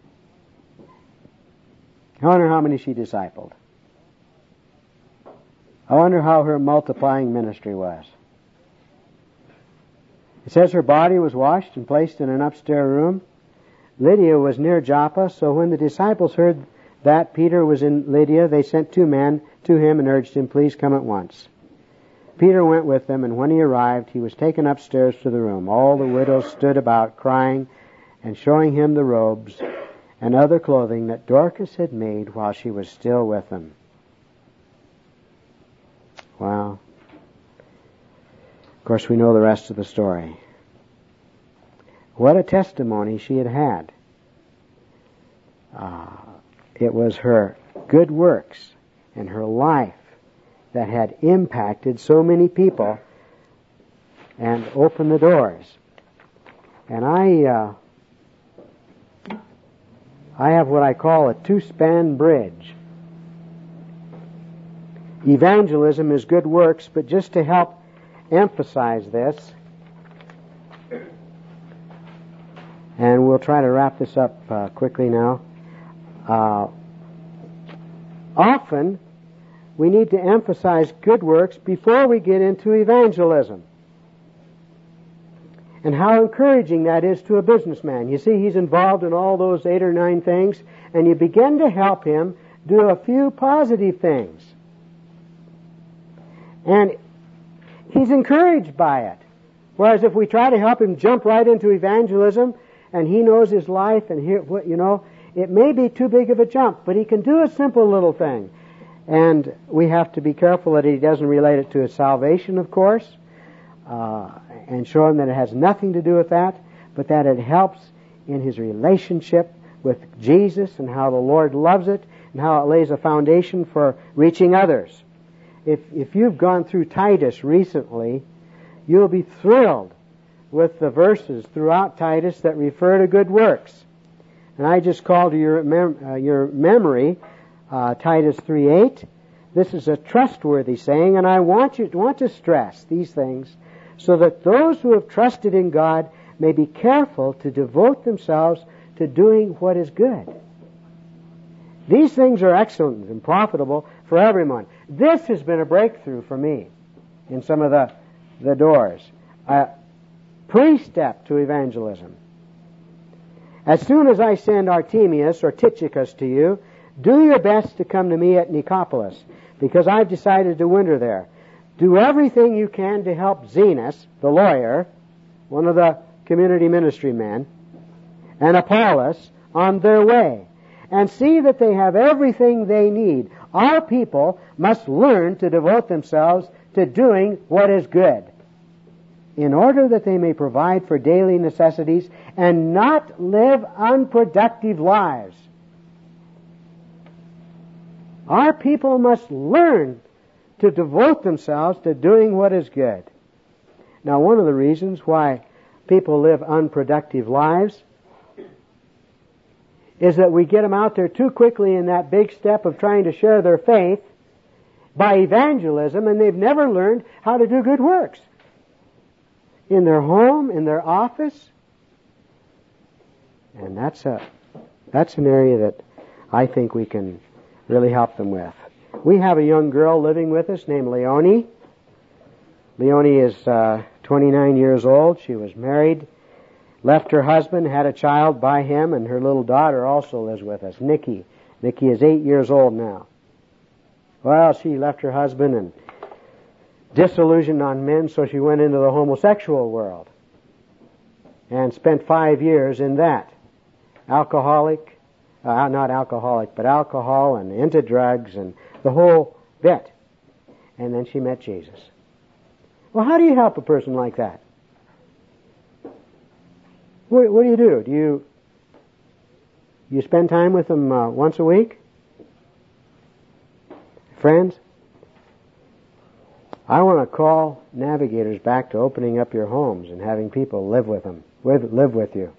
I wonder how many she discipled. I wonder how her multiplying ministry was. It says her body was washed and placed in an upstairs room. Lydia was near Joppa, so when the disciples heard that Peter was in Lydia, they sent 2 men to him and urged him, please come at once. Peter went with them, and when he arrived, he was taken upstairs to the room. All the widows stood about, crying and showing him the robes and other clothing that Dorcas had made while she was still with them. Wow. Of course, we know the rest of the story. What a testimony she had had. It was her good works and her life that had impacted so many people and opened the doors. And I have what I call a two-span bridge. Evangelism is good works, but just to help emphasize this, and we'll try to wrap this up quickly now. Often, we need to emphasize good works before we get into evangelism. And how encouraging that is to a businessman. You see, he's involved in all those 8 or 9 things, and you begin to help him do a few positive things. And he's encouraged by it. Whereas if we try to help him jump right into evangelism, and he knows his life, and it may be too big of a jump, but he can do a simple little thing. And we have to be careful that he doesn't relate it to his salvation, of course, and show him that it has nothing to do with that, but that it helps in his relationship with Jesus and how the Lord loves it and how it lays a foundation for reaching others. If you've gone through Titus recently, you'll be thrilled with the verses throughout Titus that refer to good works. And I just call to your memory Titus 3:8. This is a trustworthy saying, and I want to stress these things so that those who have trusted in God may be careful to devote themselves to doing what is good. These things are excellent and profitable for everyone. This has been a breakthrough for me in some of the doors. Pre-step to evangelism. As soon as I send Artemius or Tychicus to you, do your best to come to me at Nicopolis, because I've decided to winter there. Do everything you can to help Zenas, the lawyer, one of the community ministry men, and Apollos on their way, and see that they have everything they need. Our people must learn to devote themselves to doing what is good, in order that they may provide for daily necessities and not live unproductive lives. Our people must learn to devote themselves to doing what is good. Now, one of the reasons why people live unproductive lives is that we get them out there too quickly in that big step of trying to share their faith by evangelism, and they've never learned how to do good works. In their home, in their office. And that's an area that I think we can really help them with. We have a young girl living with us named Leonie. Leonie is 29 years old. She was married, left her husband, had a child by him, and her little daughter also lives with us, Nikki. Nikki is 8 years old now. Well, she left her husband and disillusioned on men, so she went into the homosexual world and spent 5 years in that. Alcohol and into drugs and the whole bit. And then she met Jesus. Well, how do you help a person like that? What do? Do you spend time with them once a week? Friends? I want to call navigators back to opening up your homes and having people live with you.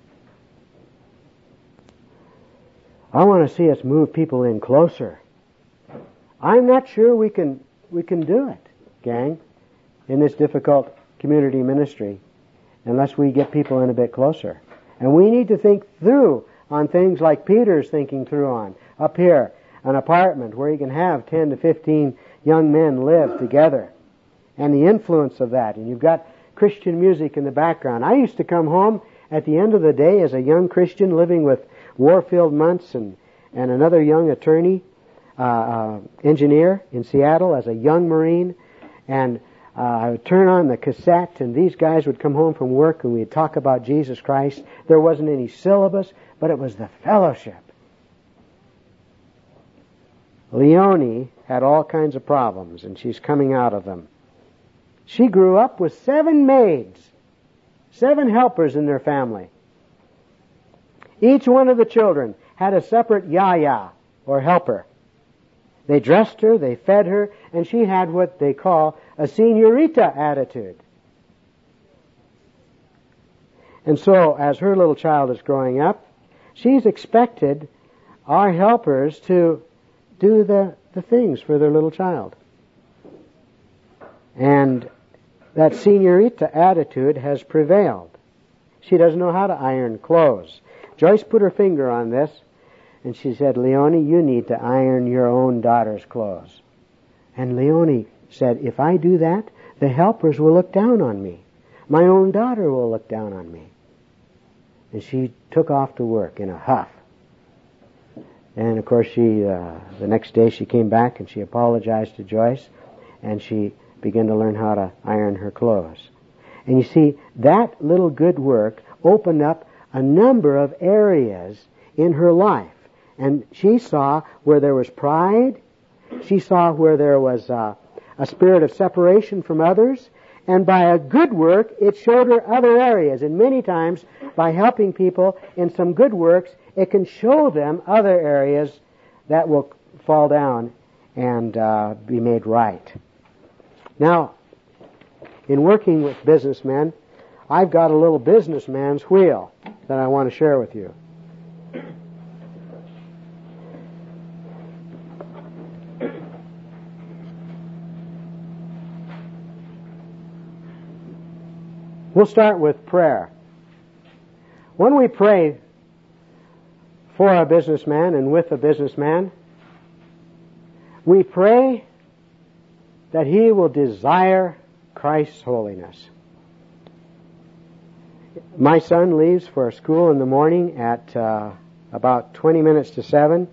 I want to see us move people in closer. I'm not sure we can do it, gang, in this difficult community ministry, unless we get people in a bit closer. And we need to think through on things like Peter's thinking through on. Up here, an apartment where you can have 10 to 15 young men live together, and the influence of that. And you've got Christian music in the background. I used to come home at the end of the day as a young Christian living with Warfield Muntz and another young attorney, engineer in Seattle as a young Marine, and I would turn on the cassette, and these guys would come home from work, and we'd talk about Jesus Christ. There wasn't any syllabus, but it was the fellowship. Leonie had all kinds of problems, and she's coming out of them. She grew up with 7 maids, 7 helpers in their family. Each one of the children had a separate yaya, or helper. They dressed her, they fed her, and she had what they call a señorita attitude. And so, as her little child is growing up, she's expected our helpers to do the things for their little child. And that señorita attitude has prevailed. She doesn't know how to iron clothes. Joyce put her finger on this, and she said, Leonie, you need to iron your own daughter's clothes. And Leonie said, if I do that, the helpers will look down on me. My own daughter will look down on me. And she took off to work in a huff. And of course the next day she came back and she apologized to Joyce, and she began to learn how to iron her clothes. And you see, that little good work opened up a number of areas in her life. And she saw where there was pride. She saw where there was a spirit of separation from others. And by a good work, it showed her other areas. And many times, by helping people in some good works, it can show them other areas that will fall down and be made right. Now, in working with businessmen, I've got a little businessman's wheel that I want to share with you. We'll start with prayer. When we pray for a businessman and with a businessman, we pray that he will desire Christ's holiness. My son leaves for school in the morning at about 20 minutes to 7.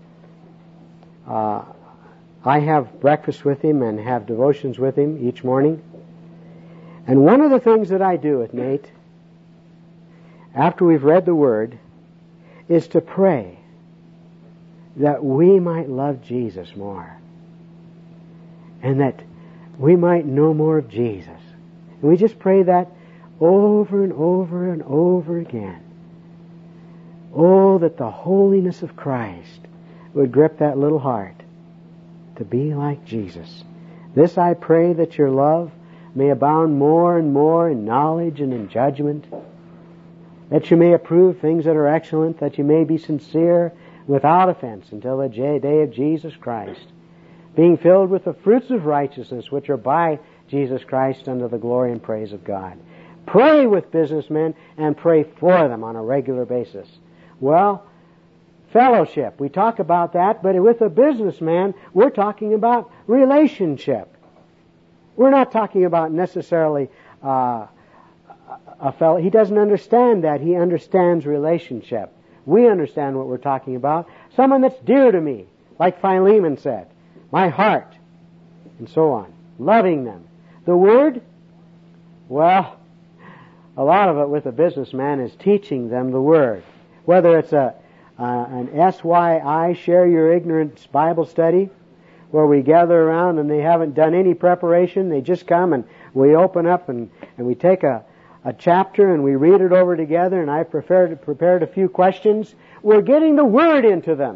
I have breakfast with him and have devotions with him each morning. And one of the things that I do with Nate, after we've read the Word, is to pray that we might love Jesus more. And that we might know more of Jesus. And we just pray that over and over and over again. Oh, that the holiness of Christ would grip that little heart to be like Jesus. This I pray, that your love may abound more and more in knowledge and in judgment, that you may approve things that are excellent, that you may be sincere without offense until the day of Jesus Christ, being filled with the fruits of righteousness which are by Jesus Christ unto the glory and praise of God. Pray with businessmen and pray for them on a regular basis. Well, fellowship, we talk about that, but with a businessman, we're talking about relationship. We're not talking about necessarily a fellow. He doesn't understand that. He understands relationship. We understand what we're talking about. Someone that's dear to me, like Philemon said, my heart, and so on. Loving them. The Word, well, a lot of it with a businessman is teaching them the Word. Whether it's an SYI, Share Your Ignorance Bible study, where we gather around and they haven't done any preparation. They just come and we open up and we take a chapter and we read it over together, and I've prepared a few questions. We're getting the Word into them.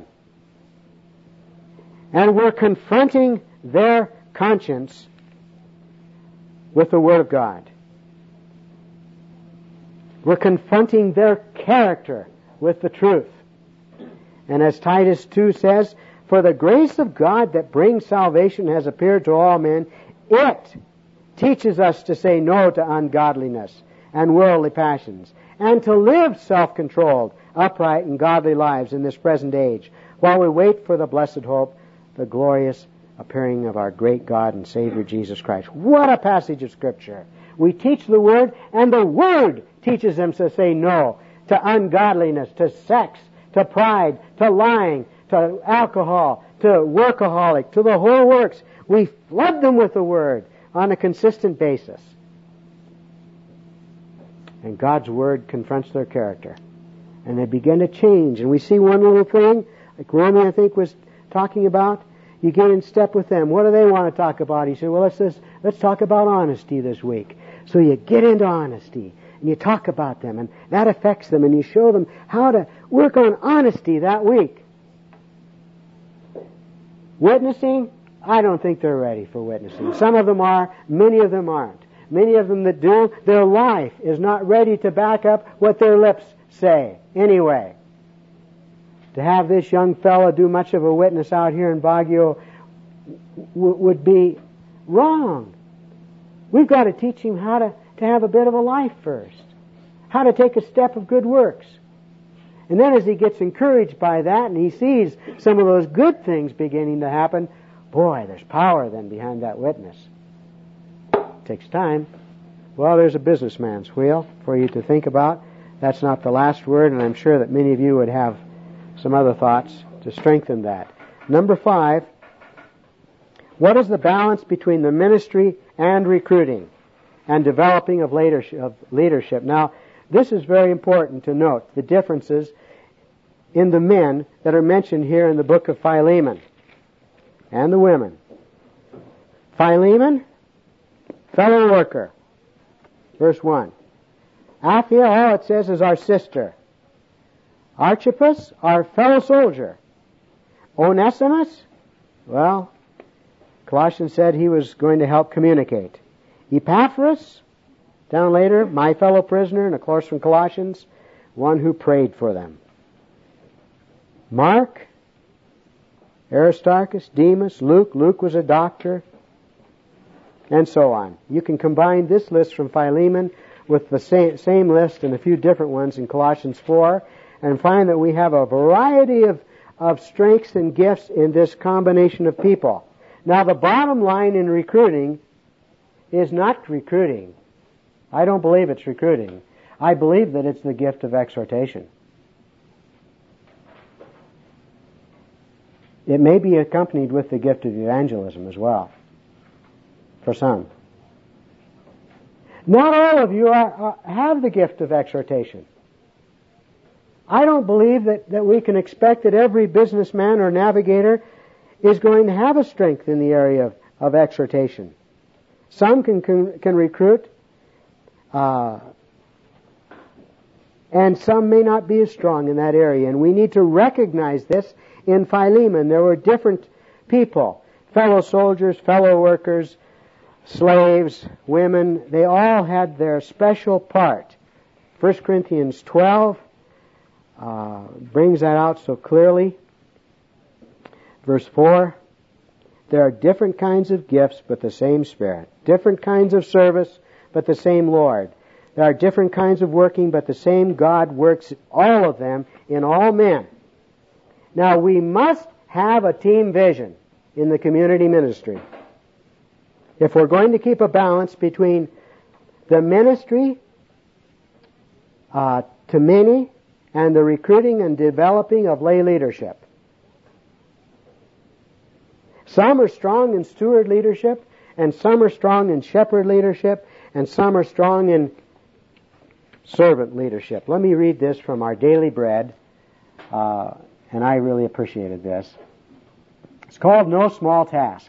And we're confronting their conscience with the Word of God. We're confronting their character with the truth. And as Titus 2 says, for the grace of God that brings salvation has appeared to all men. It teaches us to say no to ungodliness and worldly passions, and to live self-controlled, upright, and godly lives in this present age, while we wait for the blessed hope, the glorious appearing of our great God and Savior Jesus Christ. What a passage of Scripture! We teach the Word, and the Word teaches them to say no to ungodliness, to sex, to pride, to lying, to alcohol, to workaholic, to the whole works. We flood them with the Word on a consistent basis. And God's Word confronts their character. And they begin to change. And we see one little thing, like Romy, I think, was talking about. You get in step with them. What do they want to talk about? He said, well, let's talk about honesty this week. So you get into honesty. And you talk about them. And that affects them. And you show them how to work on honesty that week. Witnessing, I don't think they're ready for witnessing. Some of them are, many of them aren't. Many of them that do, their life is not ready to back up what their lips say. Anyway, to have this young fellow do much of a witness out here in Baguio would be wrong. We've got to teach him how to have a bit of a life first. How to take a step of good works. And then as he gets encouraged by that and he sees some of those good things beginning to happen, boy, there's power then behind that witness. It takes time. Well, there's a businessman's wheel for you to think about. That's not the last word, and I'm sure that many of you would have some other thoughts to strengthen that. Number 5, what is the balance between the ministry and recruiting and developing of leadership? Now, this is very important to note, the differences in the men that are mentioned here in the book of Philemon and the women. Philemon, fellow worker. Verse 1. Apphia, all it says is our sister. Archippus, our fellow soldier. Onesimus, well, Colossians said he was going to help communicate. Epaphras, down later, my fellow prisoner, and of course from Colossians, one who prayed for them. Mark, Aristarchus, Demas, Luke was a doctor, and so on. You can combine this list from Philemon with the same list and a few different ones in Colossians 4, and find that we have a variety of strengths and gifts in this combination of people. Now, the bottom line in recruiting is not recruiting. I don't believe it's recruiting. I believe that it's the gift of exhortation. It may be accompanied with the gift of evangelism as well, for some. Not all of you have the gift of exhortation. I don't believe that we can expect that every businessman or navigator is going to have a strength in the area of exhortation. Some can recruit, and some may not be as strong in that area. And we need to recognize this in Philemon. There were different people, fellow soldiers, fellow workers, slaves, women. They all had their special part. 1 Corinthians 12 brings that out so clearly. Verse 4, there are different kinds of gifts, but the same Spirit. Different kinds of service, but the same Lord. There are different kinds of working, but the same God works all of them in all men. Now, we must have a team vision in the community ministry. If we're going to keep a balance between the ministry to many and the recruiting and developing of lay leadership. Some are strong in steward leadership, and some are strong in shepherd leadership, and some are strong in servant leadership. Let me read this from our daily bread, and I really appreciated this. It's called No Small Task.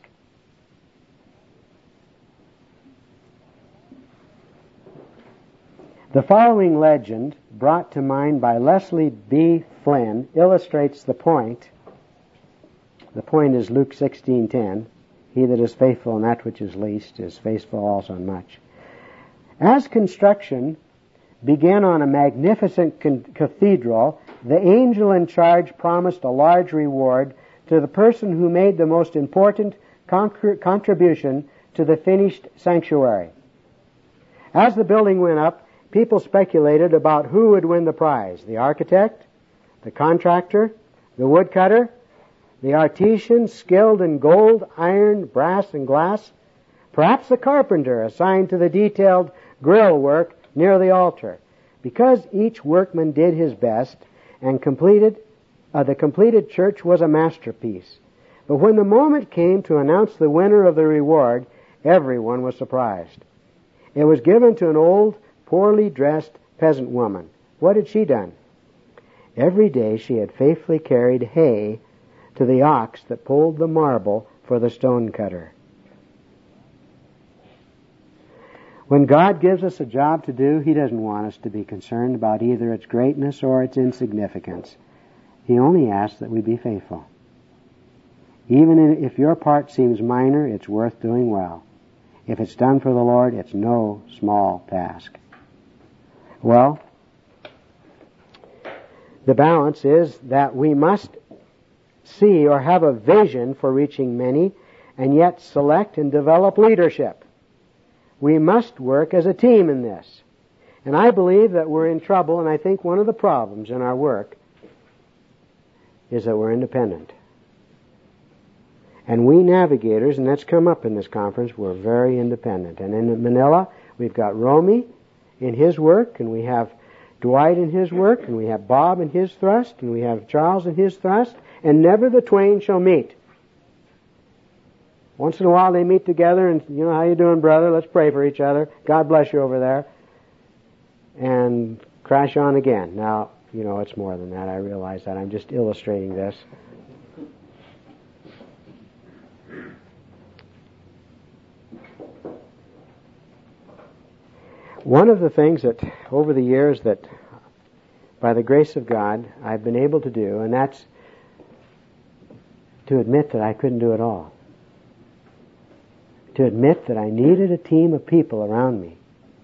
The following legend, brought to mind by Leslie B. Flynn, illustrates the point. The point is Luke 16:10. He that is faithful in that which is least is faithful also in much. As construction began on a magnificent cathedral, the angel in charge promised a large reward to the person who made the most important contribution to the finished sanctuary. As the building went up, people speculated about who would win the prize: the architect, the contractor, the woodcutter, the artisan skilled in gold, iron, brass, and glass, perhaps the carpenter assigned to the detailed grill work near the altar. Because each workman did his best and the completed church was a masterpiece. But when the moment came to announce the winner of the reward, everyone was surprised. It was given to an old, poorly dressed peasant woman. What had she done? Every day she had faithfully carried hay to the ox that pulled the marble for the stone cutter. When God gives us a job to do, He doesn't want us to be concerned about either its greatness or its insignificance. He only asks that we be faithful. Even if your part seems minor, it's worth doing well. If it's done for the Lord, it's no small task. Well, the balance is that we must see or have a vision for reaching many and yet select and develop leadership. We must work as a team in this. And I believe that we're in trouble, and I think one of the problems in our work is that we're independent. And we navigators, and that's come up in this conference, we're very independent. And in Manila, we've got Romy in his work, and we have Dwight in his work, and we have Bob in his thrust, and we have Charles in his thrust, and never the twain shall meet. Once in a while they meet together, and, you know, how you doing, brother? Let's pray for each other. God bless you over there. And crash on again. Now, you know, it's more than that. I realize that. I'm just illustrating this. One of the things that, over the years, that by the grace of God, I've been able to do, and that's to admit that I couldn't do it all. To admit that I needed a team of people around me.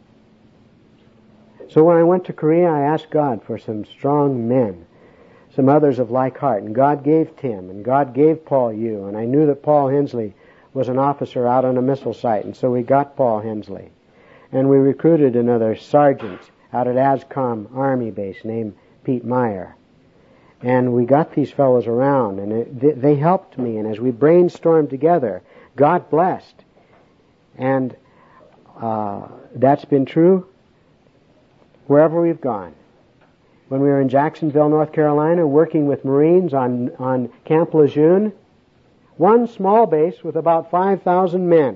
So when I went to Korea, I asked God for some strong men, some others of like heart, and God gave Tim, and God gave Paul Yu, and I knew that Paul Hensley was an officer out on a missile site, and so we got Paul Hensley. And we recruited another sergeant out at ASCOM Army Base named Pete Meyer. And we got these fellows around, and they helped me, and as we brainstormed together, God blessed. And that's been true wherever we've gone. When we were in Jacksonville, North Carolina, working with Marines on Camp Lejeune, one small base with about 5,000 men.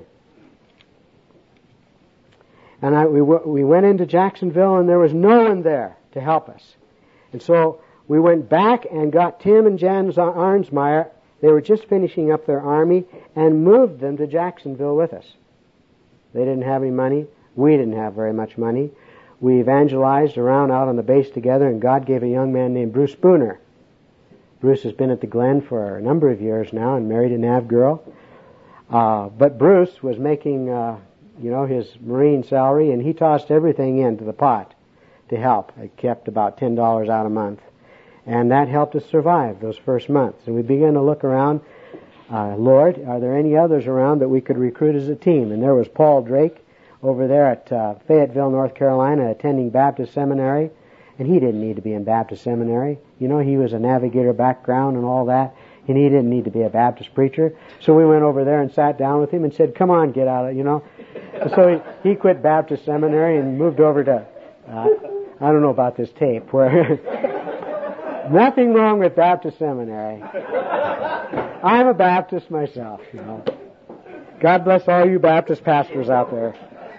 And we went into Jacksonville, and there was no one there to help us. And so we went back and got Tim and Jan Arnsmeyer. They were just finishing up their army, and moved them to Jacksonville with us. They didn't have any money. We didn't have very much money. We evangelized around out on the base together, and God gave a young man named Bruce Spooner. Bruce has been at the Glen for a number of years now and married a Nav girl. But Bruce was making his Marine salary, and he tossed everything into the pot to help. It kept about $10 out a month. And that helped us survive those first months. And we began to look around, Lord, are there any others around that we could recruit as a team? And there was Paul Drake over there at Fayetteville, North Carolina, attending Baptist Seminary. And he didn't need to be in Baptist Seminary. You know, he was a navigator background and all that. And he didn't need to be a Baptist preacher. So we went over there and sat down with him and said, come on, get out of it, So he quit Baptist Seminary and moved over to, I don't know about this tape, where nothing wrong with Baptist Seminary. I'm a Baptist myself, God bless all you Baptist pastors out there.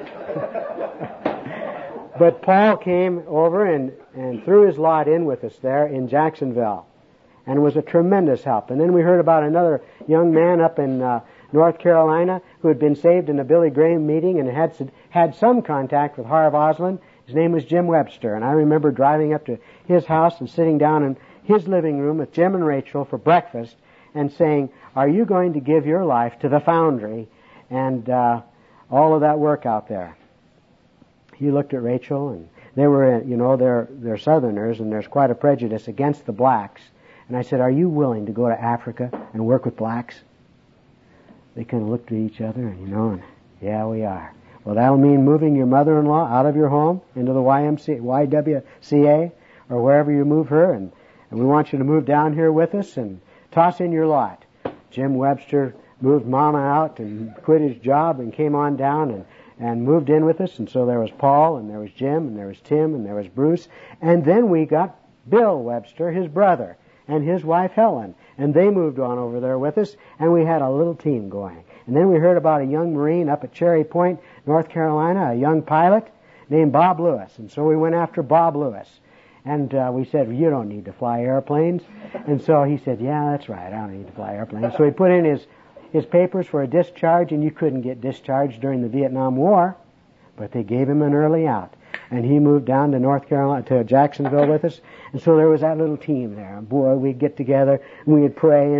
But Paul came over and threw his lot in with us there in Jacksonville, and was a tremendous help. And then we heard about another young man up in North Carolina who had been saved in a Billy Graham meeting and had some contact with Harv Osland. His name was Jim Webster, and I remember driving up to his house and sitting down in his living room with Jim and Rachel for breakfast and saying, are you going to give your life to the foundry and all of that work out there? He looked at Rachel, and they were, they're Southerners, and there's quite a prejudice against the blacks. And I said, are you willing to go to Africa and work with blacks? They kind of looked at each other, and yeah, we are. Well, that'll mean moving your mother-in-law out of your home into the YWCA, or wherever you move her, and we want you to move down here with us and toss in your lot. Jim Webster moved Mama out and quit his job and came on down and moved in with us. And so there was Paul, and there was Jim, and there was Tim, and there was Bruce. And then we got Bill Webster, his brother, and his wife Helen. And they moved on over there with us, and we had a little team going. And then we heard about a young Marine up at Cherry Point, North Carolina, a young pilot named Bob Lewis. And so we went after Bob Lewis. And we said, you don't need to fly airplanes. And so he said, yeah, that's right, I don't need to fly airplanes. So he put in his papers for a discharge, and you couldn't get discharged during the Vietnam War, but they gave him an early out. And he moved down to North Carolina, to Jacksonville with us. And so there was that little team there. And boy, we'd get together, and we'd pray, and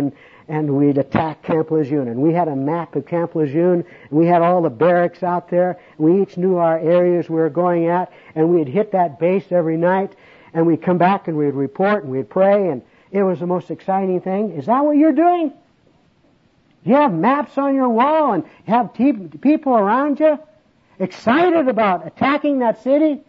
and we'd attack Camp Lejeune. And we had a map of Camp Lejeune, and we had all the barracks out there. We each knew our areas we were going at, and we'd hit that base every night, and we'd come back and we'd report and we'd pray, and it was the most exciting thing. Is that what you're doing? You have maps on your wall and have people around you excited about attacking that city?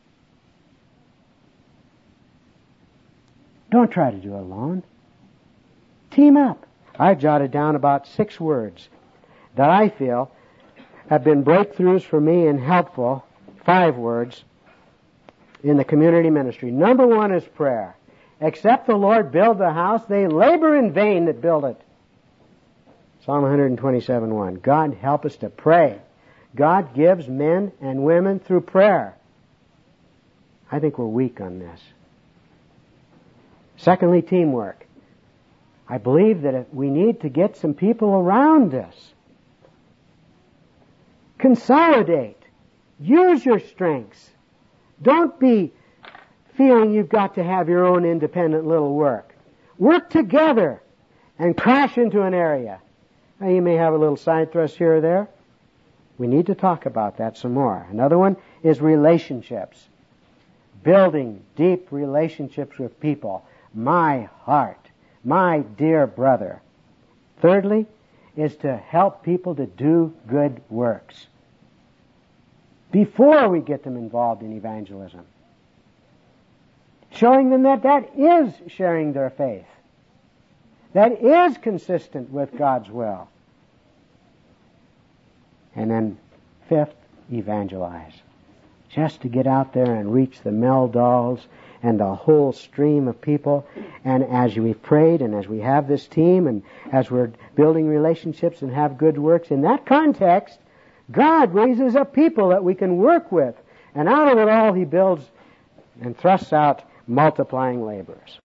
Don't try to do it alone. Team up. I jotted down about 6 words that I feel have been breakthroughs for me and helpful, 5 words, in the community ministry. Number 1 is prayer. Except the Lord build the house, they labor in vain that build it. Psalm 127:1. God help us to pray. God gives men and women through prayer. I think we're weak on this. Secondly, teamwork. I believe that we need to get some people around us. Consolidate. Use your strengths. Don't be feeling you've got to have your own independent little work. Work together and crash into an area. Now, you may have a little side thrust here or there. We need to talk about that some more. Another one is relationships. Building deep relationships with people. My heart. My dear brother. Thirdly is to help people to do good works before we get them involved in evangelism. Showing them that that is sharing their faith. That is consistent with God's will. And then 5th, evangelize. Just to get out there and reach the Meldahls and the whole stream of people. And as we've prayed and as we have this team and as we're building relationships and have good works, in that context, God raises up people that we can work with. And out of it all, He builds and thrusts out multiplying laborers.